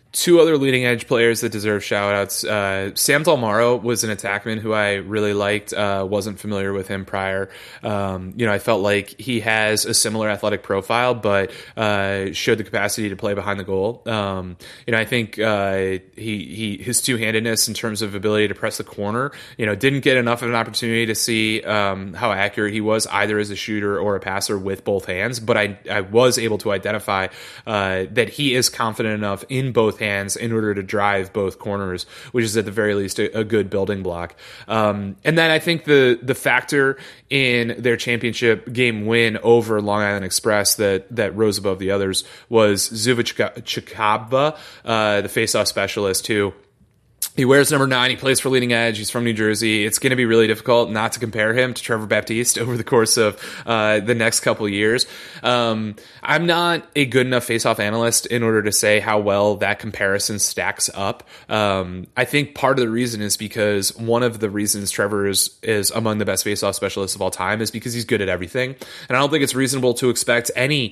Two other leading edge players that deserve shout outs. Uh, Sam Dalmaro was an attackman who I really liked. Uh, wasn't familiar with him prior. Um, you know, I felt like he has a similar athletic profile, but uh, showed the capacity to play behind the goal. Um, you know, I think uh, he he his two handedness in terms of ability to press the corner. You know, didn't get enough of an opportunity to see um, how accurate he was either as a shooter or a passer with both hands. But I I was able to identify uh, that he is confident enough in both hands in order to drive both corners, which is at the very least a, a good building block. Um, and then I think the the factor in their championship game win over Long Island Express that that rose above the others was Zuva Chikabva, uh, the faceoff specialist, who he wears number nine. He plays for Leading Edge. He's from New Jersey. It's going to be really difficult not to compare him to Trevor Baptiste over the course of uh, the next couple of years. Um, I'm not a good enough faceoff analyst in order to say how well that comparison stacks up. Um, I think part of the reason is because one of the reasons Trevor is, is among the best faceoff specialists of all time is because he's good at everything. And I don't think it's reasonable to expect any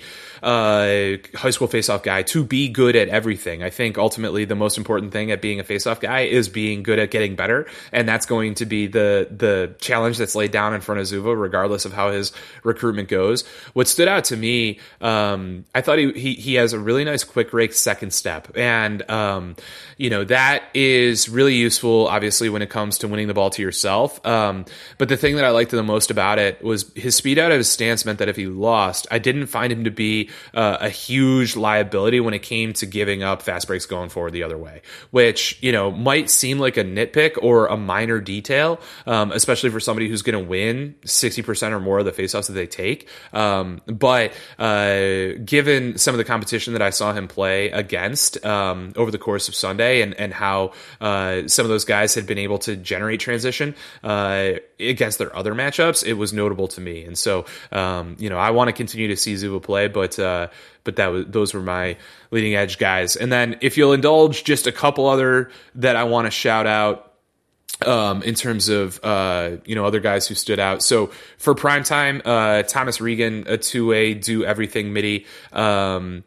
uh, high school faceoff guy to be good at everything. I think ultimately the most important thing at being a faceoff guy is being good at getting better, and that's going to be the the challenge that's laid down in front of Zuva, regardless of how his recruitment goes. What stood out to me, um, I thought he, he he has a really nice quick rake second step, and um, you know that is really useful, obviously, when it comes to winning the ball to yourself. Um, but the thing that I liked the most about it was his speed out of his stance meant that if he lost, I didn't find him to be uh, a huge liability when it came to giving up fast breaks going forward the other way, which you know might seem like a nitpick or a minor detail, um, especially for somebody who's going to win sixty percent or more of the faceoffs that they take. Um, but uh, given some of the competition that I saw him play against um, over the course of Sunday and, and how uh, some of those guys had been able to generate transition uh, against their other matchups, it was notable to me. And so, um, you know, I want to continue to see Zuva play, but uh, but that was those were my leading edge guys. And then if you'll indulge, just a couple other that I want to shout out um, in terms of, uh, you know, other guys who stood out. So for primetime, uh, Thomas Regan, a two-way do everything midi. Um,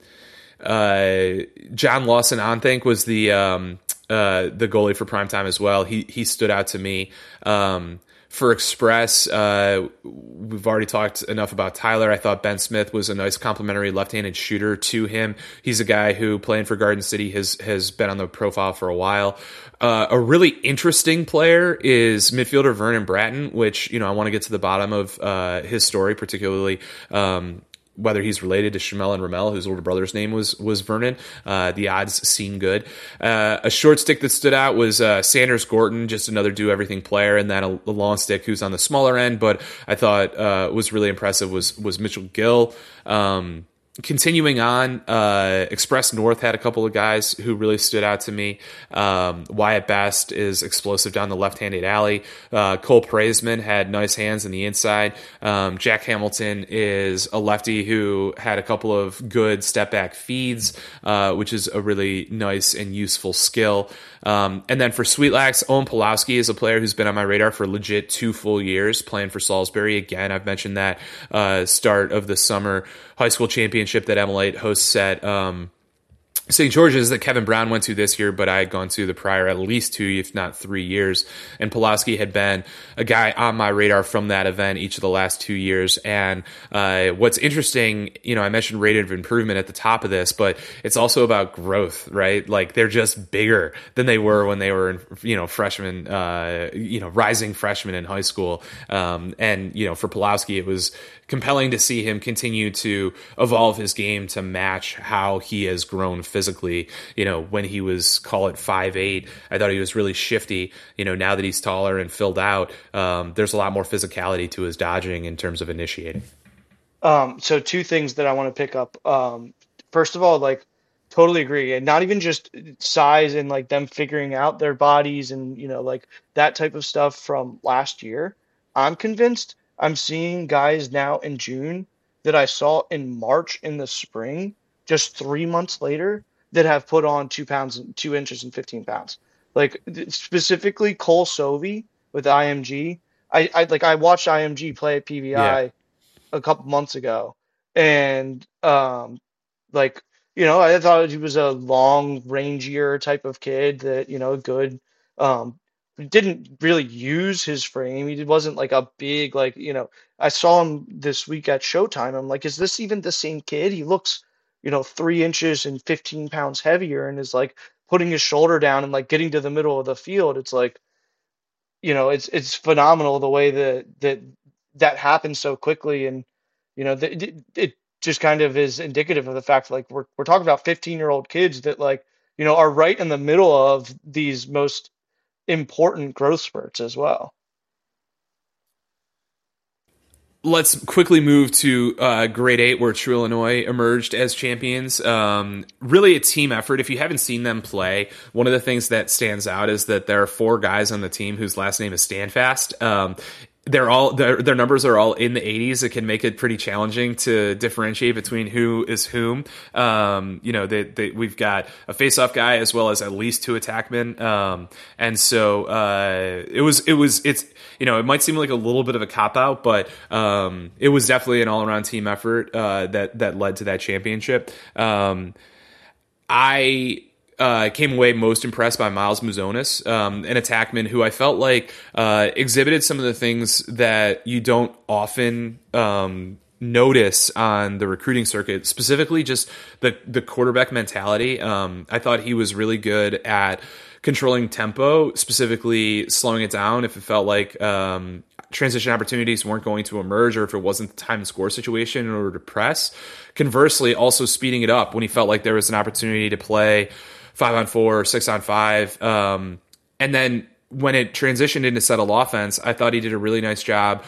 uh, John Lawson Onthank was the, um, uh, the goalie for primetime as well. He, he stood out to me. Um, For Express, uh, we've already talked enough about Tyler. I thought Ben Smith was a nice complementary left-handed shooter to him. He's a guy who, playing for Garden City, has has been on the profile for a while. Uh, a really interesting player is midfielder Vernon Bratton, which, you know, I want to get to the bottom of uh, his story, particularly um, whether he's related to Shamel and Ramel, whose older brother's name was was Vernon. Uh, the odds seem good. Uh, a short stick that stood out was uh, Sanders Gorton, just another do-everything player, and then a, a long stick who's on the smaller end, but I thought uh, was really impressive was was Mitchell Gill. Um, Continuing on, uh, Express North had a couple of guys who really stood out to me. Um, Wyatt Best is explosive down the left-handed alley. Uh, Cole Praisman had nice hands in the inside. Um, Jack Hamilton is a lefty who had a couple of good step-back feeds, uh, which is a really nice and useful skill. Um, and then for Sweetlax, Owen Pulowski is a player who's been on my radar for legit two full years playing for Salisbury. Again, I've mentioned that uh, start of the summer high school championship that M L eight hosts at um, Saint George's that Kevin Brown went to this year, but I had gone to the prior at least two, if not three years. And Pulowski had been a guy on my radar from that event each of the last two years. And uh, what's interesting, you know, I mentioned rate of improvement at the top of this, but it's also about growth, right? Like they're just bigger than they were when they were, you know, freshmen, uh, you know, rising freshmen in high school. Um, and, you know, for Pulowski, it was compelling to see him continue to evolve his game to match how he has grown physically. You know, when he was, call it five eight, I thought he was really shifty. You know, now that he's taller and filled out, um, there's a lot more physicality to his dodging in terms of initiating. Um, so two things that I want to pick up. Um, first of all, like totally agree. And not even just size and like them figuring out their bodies and, you know, like that type of stuff from last year. I'm convinced I'm seeing guys now in June that I saw in March in the spring, just three months later, that have put on two pounds, and two inches and fifteen pounds. Like specifically Cole Sovey with I M G. I, I like I watched I M G play at P V I yeah. a couple months ago, and um, like you know, I thought he was a long, rangier type of kid that, you know, good. Um, didn't really use his frame. He wasn't like a big, like, you know, I saw him this week at Showtime. I'm like, is this even the same kid? He looks, you know, three inches and fifteen pounds heavier and is like putting his shoulder down and like getting to the middle of the field. It's like, you know, it's it's phenomenal the way that that that happens so quickly, and you know, th th- it just kind of is indicative of the fact like we're we're talking about fifteen year old kids that like you know are right in the middle of these most important growth spurts as well. Let's quickly move to uh, grade eight, where True Illinois emerged as champions. Um, really a team effort. If you haven't seen them play, one of the things that stands out is that there are four guys on the team whose last name is Standfast. Um, they're all their, their numbers are all in the eighties. It can make it pretty challenging to differentiate between who is whom. Um, you know, they, they, we've got a face-off guy as well as at least two attackmen, um, and so uh, it was it was it's you know it might seem like a little bit of a cop out, but um, it was definitely an all-around team effort uh, that that led to that championship. Um, I. Uh, came away most impressed by Miles Muzonis, um, an attackman who I felt like uh, exhibited some of the things that you don't often um, notice on the recruiting circuit, specifically just the the quarterback mentality. Um, I thought he was really good at controlling tempo, specifically slowing it down if it felt like um, transition opportunities weren't going to emerge or if it wasn't the time and score situation in order to press. Conversely, also speeding it up when he felt like there was an opportunity to play five on four, six on five. Um, and then when it transitioned into settled offense, I thought he did a really nice job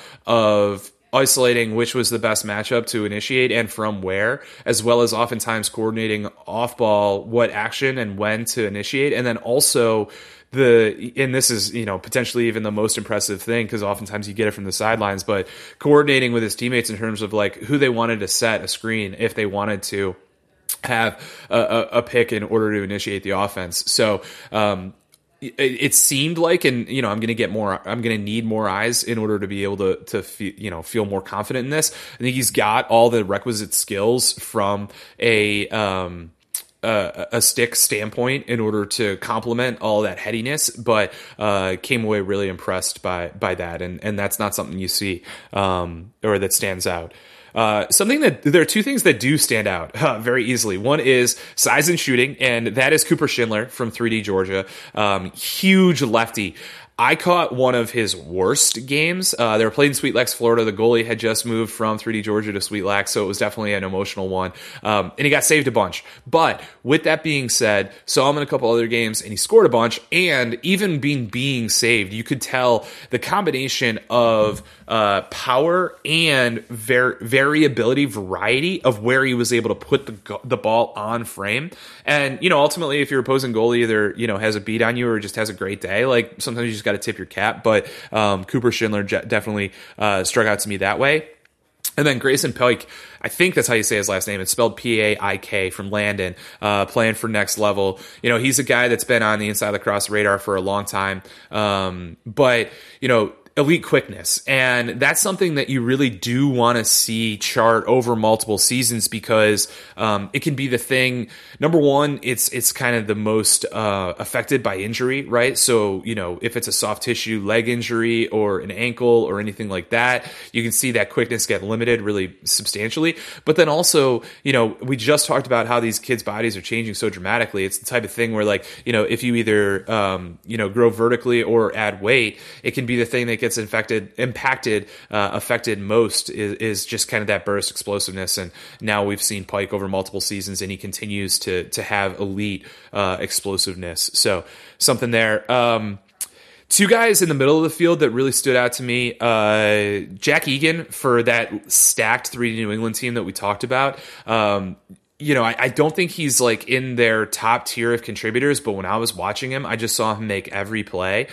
of isolating which was the best matchup to initiate and from where, as well as oftentimes coordinating off ball, what action and when to initiate. And then also the, and this is, you know, potentially even the most impressive thing, because oftentimes you get it from the sidelines, but coordinating with his teammates in terms of like who they wanted to set a screen if they wanted to have a, a pick in order to initiate the offense. So um, it, it seemed like, and you know, I'm going to get more. I'm going to need more eyes in order to be able to to feel, you know feel more confident in this. I think he's got all the requisite skills from a um, a, a stick standpoint in order to complement all that headiness, but uh, came away really impressed by by that, and and that's not something you see um, or that stands out. Uh, something that there are two things that do stand out uh, very easily. One is size and shooting, and that is Cooper Schindler from three D Georgia. Um, huge lefty. I caught one of his worst games. Uh, they were playing in Sweet Lax, Florida. The goalie had just moved from three D Georgia to Sweet Lax, so it was definitely an emotional one. Um, and he got saved a bunch. But with that being said, saw him in a couple other games, and he scored a bunch. And even being being saved, you could tell the combination of uh, power and var- variability, variety of where he was able to put the go- the ball on frame. And you know, ultimately, if your opposing goalie either you know has a beat on you or just has a great day, like sometimes you just got to tip your cap, but um, Cooper Schindler j- definitely uh, struck out to me that way. And then Grayson Pike, I think that's how you say his last name. It's spelled P A I K, from Landon, uh, playing for Next Level. You know, he's a guy that's been on the inside of the cross radar for a long time. Um, but, you know, elite quickness. And that's something that you really do want to see chart over multiple seasons, because um, it can be the thing. Number one, it's it's kind of the most uh, affected by injury, right? So, you know, if it's a soft tissue leg injury or an ankle or anything like that, you can see that quickness get limited really substantially. But then also, you know, we just talked about how these kids' bodies are changing so dramatically. It's the type of thing where, like, you know, if you either, um, you know, grow vertically or add weight, it can be the thing that gets infected, impacted, uh, affected most is, is just kind of that burst explosiveness. And now we've seen Pike over multiple seasons, and he continues to to have elite uh, explosiveness. So something there. Um, Two guys in the middle of the field that really stood out to me, uh, Jack Egan for that stacked three D New England team that we talked about. Um, you know, I, I don't think he's like in their top tier of contributors, but when I was watching him, I just saw him make every play.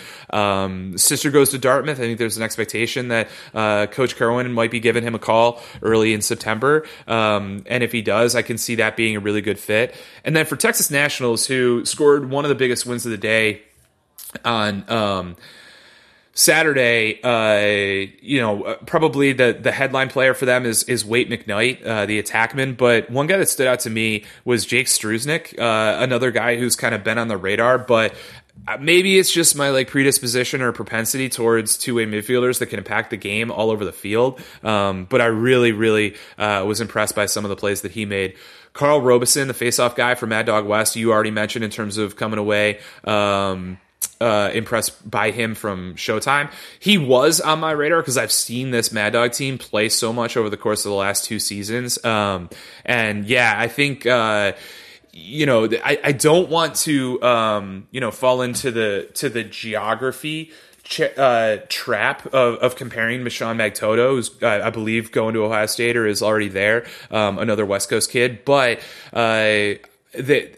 Um, sister goes to Dartmouth. I think there's an expectation that uh, Coach Kerwin might be giving him a call early in September. Um, and if he does, I can see that being a really good fit. And then for Texas Nationals, who scored one of the biggest wins of the day on um, Saturday, uh, you know, uh, probably the the headline player for them is is Wade McKnight, uh, the attackman. But one guy that stood out to me was Jake Struznik, uh, another guy who's kind of been on the radar, but maybe it's just my like predisposition or propensity towards two-way midfielders that can impact the game all over the field. Um, but I really, really uh, was impressed by some of the plays that he made. Carl Robeson, the faceoff guy for Mad Dog West, you already mentioned in terms of coming away. Um, Uh, impressed by him from Showtime. He was on my radar because I've seen this Mad Dog team play so much over the course of the last two seasons. Um, and yeah, I think, uh, you know, I, I don't want to, um, you know, fall into the, to the geography ch- uh, trap of, of comparing Michon Magtoto, who's, uh, I believe, going to Ohio State or is already there, um, another West Coast kid. But, uh, the,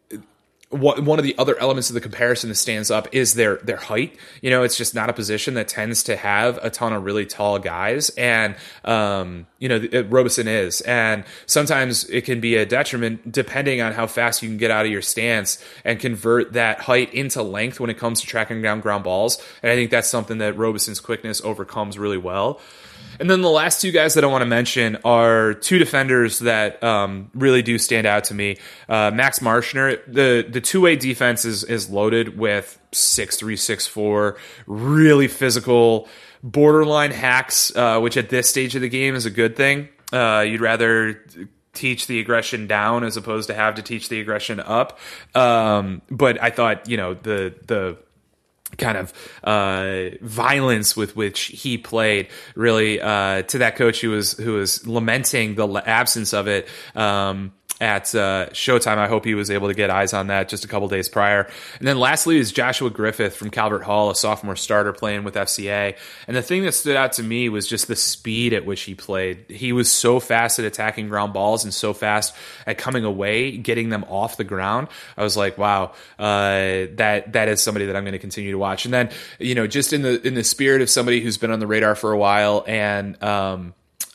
one of the other elements of the comparison that stands up is their their height. You know, it's just not a position that tends to have a ton of really tall guys, and um, you know, Robeson is, and sometimes it can be a detriment depending on how fast you can get out of your stance and convert that height into length when it comes to tracking down ground balls. And I think that's something that Robeson's quickness overcomes really well. And then the last two guys that I want to mention are two defenders that um, really do stand out to me. Uh, Max Marshner, the the two-way defense is is loaded with six three, six four, really physical, borderline hacks, uh, which at this stage of the game is a good thing. Uh, you'd rather teach the aggression down as opposed to have to teach the aggression up. Um, but I thought, you know, the the kind of uh, violence with which he played, really, uh, to that coach who was who was lamenting the absence of it um, at uh, Showtime. I hope he was able to get eyes on that just a couple days prior. And then lastly is Joshua Griffith from Calvert Hall, a sophomore starter playing with F C A. And the thing that stood out to me was just the speed at which he played. He was so fast at attacking ground balls and so fast at coming away, getting them off the ground. I was like, wow, uh, that that is somebody that I'm going to continue to watch. And then, you know, just in the in the spirit of somebody who's been on the radar for a while, and um,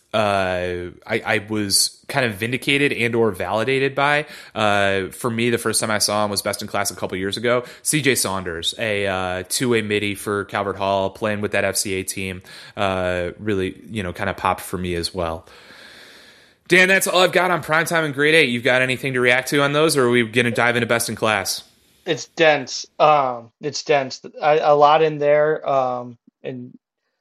uh, I, I was kind of vindicated and or validated by. Uh, for me, the first time I saw him was best in class a couple years ago. C J Saunders, a uh, two-way midi for Calvert Hall, playing with that F C A team, uh, really, you know, kind of popped for me as well. Dan, that's all I've got on Primetime and Grade eight. You've got anything to react to on those, or are we going to dive into best in class? It's dense. Um, it's dense. I, a lot in there. Um, and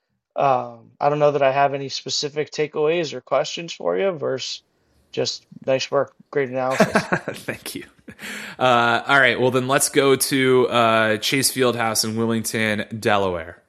um, I don't know that I have any specific takeaways or questions for you versus just nice work, great analysis. Thank you. Uh, all right, well then let's go to uh, Chase Fieldhouse in Wilmington, Delaware.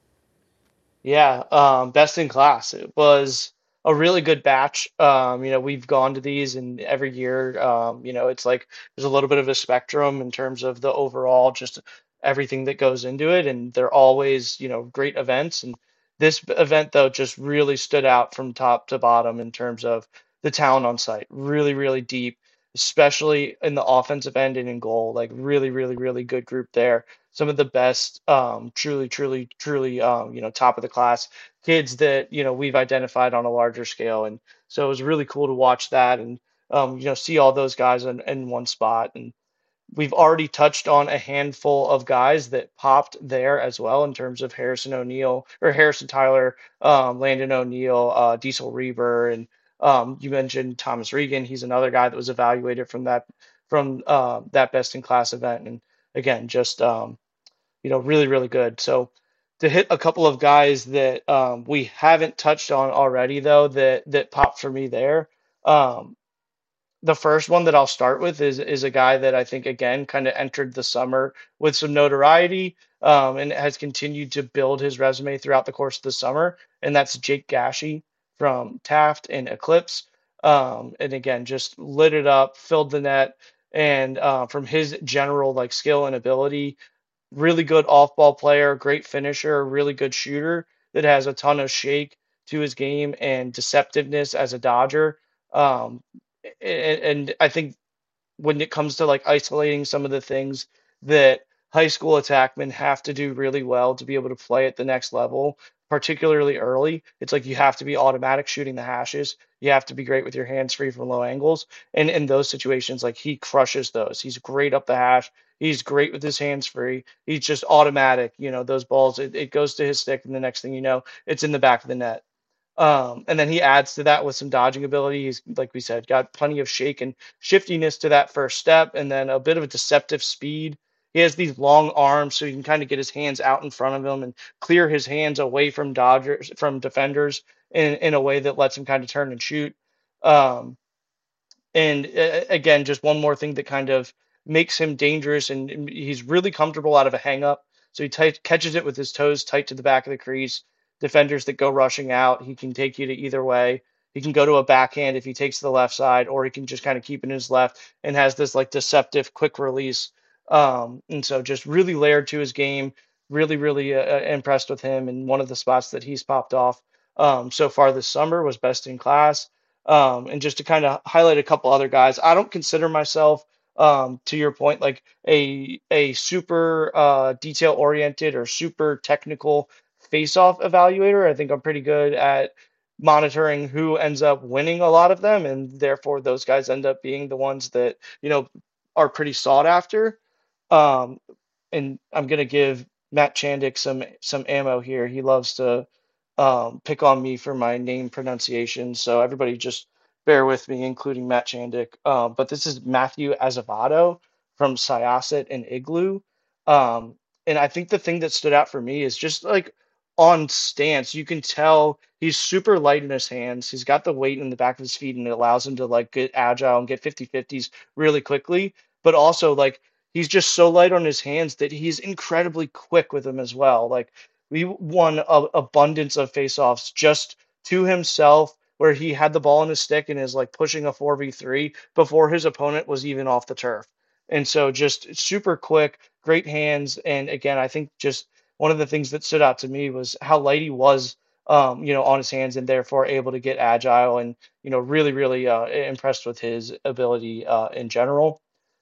Yeah, um, best in class. It was a really good batch. Um, you know, we've gone to these, and every year, um, you know, it's like there's a little bit of a spectrum in terms of the overall, just everything that goes into it, and they're always, you know, great events. And this event, though, just really stood out from top to bottom in terms of the talent on site. Really, really deep, especially in the offensive end and in goal. Like really, really, really good group there. Some of the best, um, truly, truly, truly, um, you know, top of the class kids that, you know, we've identified on a larger scale. And so it was really cool to watch that and, um, you know, see all those guys in, in one spot. And we've already touched on a handful of guys that popped there as well in terms of Harrison O'Neill or Harrison Tyler, um, Landon O'Neill, uh, Diesel Reber, and um, you mentioned Thomas Regan. He's another guy that was evaluated from that from uh, that best in class event. And again, just um, you know, really, really good. So to hit a couple of guys that um, we haven't touched on already, though, that that popped for me there. Um, the first one that I'll start with is is a guy that I think again kind of entered the summer with some notoriety um, and has continued to build his resume throughout the course of the summer, and that's Jake Gashi from Taft and Eclipse. Um, and again, just lit it up, filled the net, and uh, from his general like skill and ability, really good off-ball player, great finisher, really good shooter that has a ton of shake to his game and deceptiveness as a Dodger. Um, and, and I think when it comes to like isolating some of the things that high school attackmen have to do really well to be able to play at the next level, particularly early. It's like you have to be automatic shooting the hashes. You have to be great with your hands free from low angles. And in those situations, like he crushes those. He's great up the hash. He's great with his hands free. He's just automatic. You know, those balls, it, it goes to his stick, and the next thing you know, it's in the back of the net. Um, and then he adds to that with some dodging ability. He's, like we said, got plenty of shake and shiftiness to that first step, and then a bit of a deceptive speed. He has these long arms, so he can kind of get his hands out in front of him and clear his hands away from dodgers, from defenders in, in a way that lets him kind of turn and shoot. Um, and uh, again, just one more thing that kind of makes him dangerous, and he's really comfortable out of a hang up. So he tight, catches it with his toes tight to the back of the crease. Defenders that go rushing out, he can take you to either way. He can go to a backhand if he takes the left side, or he can just kind of keep in his left and has this like deceptive quick release. Um, and so just really layered to his game. Really, really uh, uh, impressed with him. And one of the spots that he's popped off um, so far this summer was best in class. Um, and just to kind of highlight a couple other guys, I don't consider myself, um, to your point, like a a super uh, detail oriented or super technical face-off evaluator. I think I'm pretty good at monitoring who ends up winning a lot of them, and therefore those guys end up being the ones that, you know, are pretty sought after. Um, and I'm gonna give Matt Chandic some some ammo here. He loves to um, pick on me for my name pronunciation, so everybody just bear with me, including Matt Chandic. Um, but this is Matthew Azevedo from Syosset and Igloo. Um, and I think the thing that stood out for me is just like on stance, you can tell he's super light in his hands. He's got the weight in the back of his feet, and it allows him to like get agile and get fifty-fifties really quickly. But also like he's just so light on his hands that he's incredibly quick with them as well. Like we won a abundance of faceoffs just to himself where he had the ball in his stick and is like pushing a four v three before his opponent was even off the turf. And so just super quick, great hands. And again, I think just one of the things that stood out to me was how light he was, um, you know, on his hands and therefore able to get agile and, you know, really, really uh, impressed with his ability uh, in general.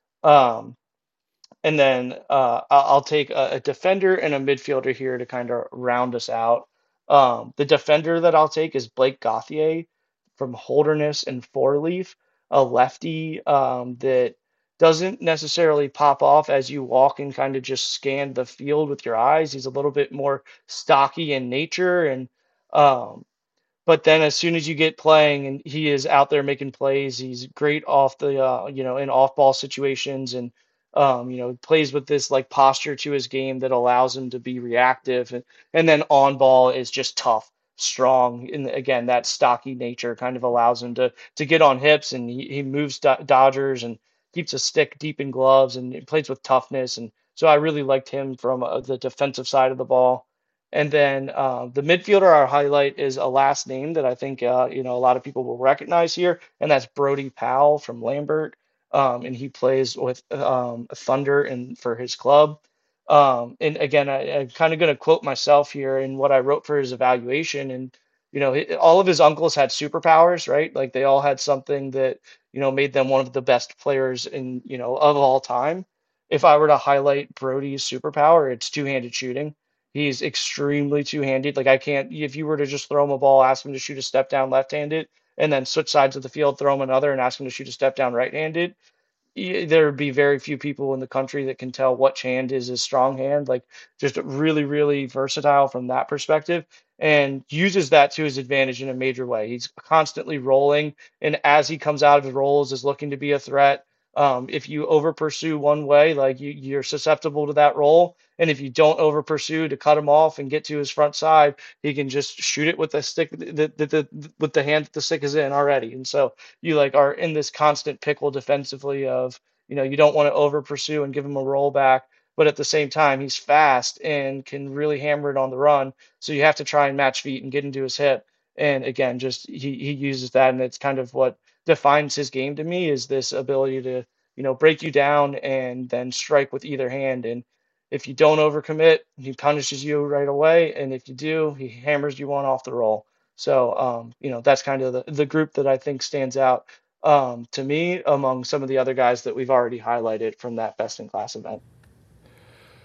Um, and then uh, I- I'll take a, a defender and a midfielder here to kind of round us out. Um, the defender that I'll take is Blake Gauthier from Holderness and Four Leaf, a lefty um, that doesn't necessarily pop off as you walk and kind of just scan the field with your eyes. He's a little bit more stocky in nature, and um, but then as soon as you get playing and he is out there making plays, he's great off the uh, you know, in off ball situations and um, you know, plays with this like posture to his game that allows him to be reactive and, and then on ball is just tough, strong. And again, that stocky nature kind of allows him to to get on hips and he, he moves do- dodgers and keeps a stick deep in gloves and he plays with toughness. And so I really liked him from uh, the defensive side of the ball. And then uh, the midfielder, our highlight is a last name that I think uh, you know, a lot of people will recognize here, and that's Brody Powell from Lambert, um, and he plays with um, Thunder and for his club. Um, and again, I, I'm kind of going to quote myself here in what I wrote for his evaluation. And you know, he, all of his uncles had superpowers, right? Like they all had something that, you know, made them one of the best players in, you know, of all time. If I were to highlight Brody's superpower, it's two-handed shooting. He's extremely two-handed. Like I can't, if you were to just throw him a ball, ask him to shoot a step down left-handed, and then switch sides of the field, throw him another, and ask him to shoot a step down right-handed, y- there would be very few people in the country that can tell which hand is his strong hand. Like just really, really versatile from that perspective, and uses that to his advantage in a major way. He's constantly rolling, and as he comes out of his rolls, is looking to be a threat. Um, if you over pursue one way, like you, you're susceptible to that roll. And if you don't over pursue to cut him off and get to his front side, he can just shoot it with the stick, the, the, the, with the hand that the stick is in already. And so you like are in this constant pickle defensively of, you know, you don't want to over pursue and give him a rollback, but at the same time he's fast and can really hammer it on the run. So you have to try and match feet and get into his hip. And again, just he he uses that, and it's kind of what defines his game to me is this ability to, you know, break you down and then strike with either hand. And if you don't overcommit, he punishes you right away, and if you do, he hammers you one off the roll. So, um, you know, that's kind of the, the group that I think stands out um, to me among some of the other guys that we've already highlighted from that best in class event.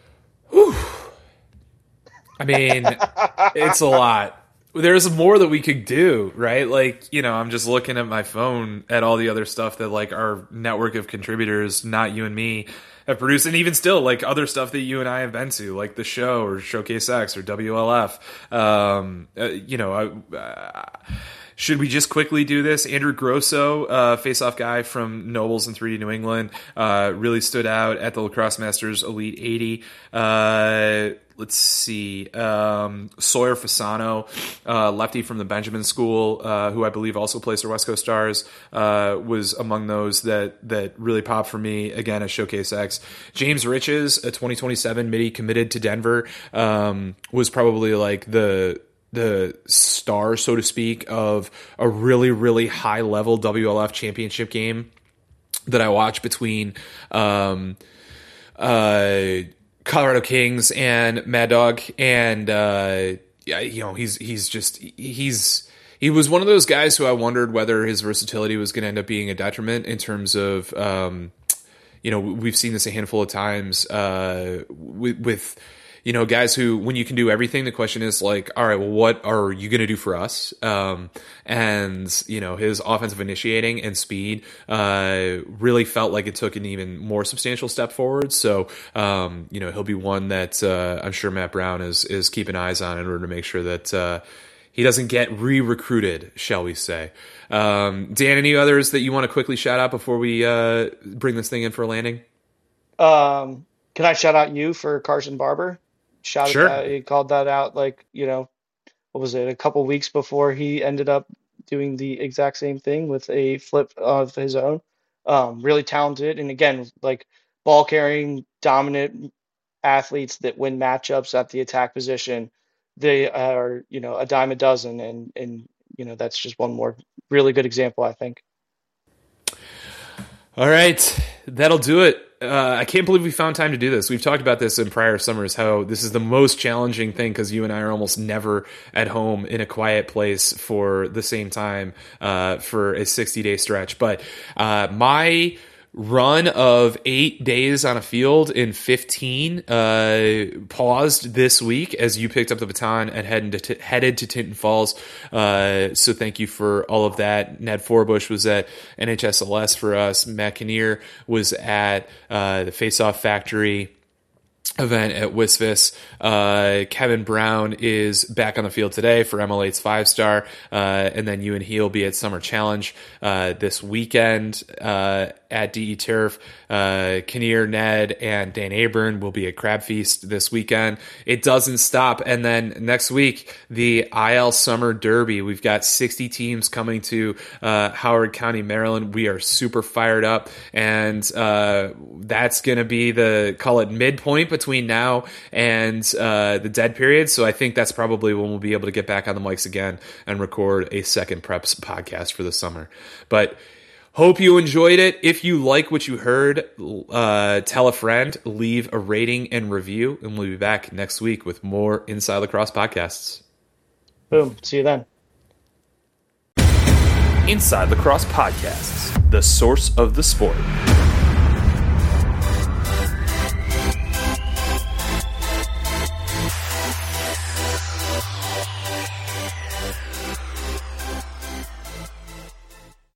Whew. I mean, it's a lot. There's more that we could do, right? Like, you know, I'm just looking at my phone at all the other stuff that like our network of contributors, not you and me, have produced, and even still, like other stuff that you and I have been to, like the show or Showcase X or W L F. Um, uh, you know, uh, should we just quickly do this? Andrew Grosso, uh, face-off guy from Nobles and three D New England, uh, really stood out at the Lacrosse Masters Elite eighty. Uh, let's see. Um, Sawyer Fasano, uh, lefty from the Benjamin School, uh, who I believe also plays for West Coast Stars, uh, was among those that that really popped for me, again, at Showcase X. James Riches, a twenty twenty-seven midi committed to Denver, um, was probably like the the star, so to speak, of a really, really high-level W L F championship game that I watched between um, uh, Colorado Kings and Mad Dog. And, uh, yeah, you know, he's he's just, he's he was one of those guys who I wondered whether his versatility was going to end up being a detriment in terms of, um, you know, we've seen this a handful of times uh, with, with you know, guys who, when you can do everything, the question is like, all right, well, what are you going to do for us? Um, and, you know, his offensive initiating and speed uh, really felt like it took an even more substantial step forward. So, um, you know, he'll be one that uh, I'm sure Matt Brown is is keeping eyes on in order to make sure that uh, he doesn't get re-recruited, shall we say. Um, Dan, any others that you want to quickly shout out before we uh, bring this thing in for a landing? Um, can I shout out you for Carson Barber? Shouted Sure. that, he called that out, like, you know, what was it, a couple weeks before he ended up doing the exact same thing with a flip of his own. Um, really talented. And again, like ball carrying, dominant athletes that win matchups at the attack position. They are, you know, a dime a dozen. And, and, you know, that's just one more really good example, I think. All right, that'll do it. Uh, I can't believe we found time to do this. We've talked about this in prior summers, how this is the most challenging thing because you and I are almost never at home in a quiet place for the same time uh, for a sixty-day stretch. But uh, my run of eight days on a field in fifteen uh, paused this week as you picked up the baton and headed to, headed to Tinton Falls. Uh, so thank you for all of that. Ned Forbush was at N H S L S for us. Matt Kinnear was at uh, the Face Off Factory event at W S V S. Uh, Kevin Brown is back on the field today for M L eight's five star. Uh, and then you and he will be at Summer Challenge uh, this weekend uh, at D E Turf. Uh, Kinnear, Ned, and Dan Aburn will be at Crab Feast this weekend. It doesn't stop. And then next week, the I L Summer Derby. We've got sixty teams coming to uh, Howard County, Maryland. We are super fired up. And uh, that's going to be the, call it midpoint between now and uh, the dead period. So I think that's probably when we'll be able to get back on the mics again and record a second Preps podcast for the summer. But hope you enjoyed it. If you like what you heard, uh, tell a friend, leave a rating and review, and we'll be back next week with more Inside Lacrosse podcasts. Boom. See you then. Inside Lacrosse Podcasts, the source of the sport.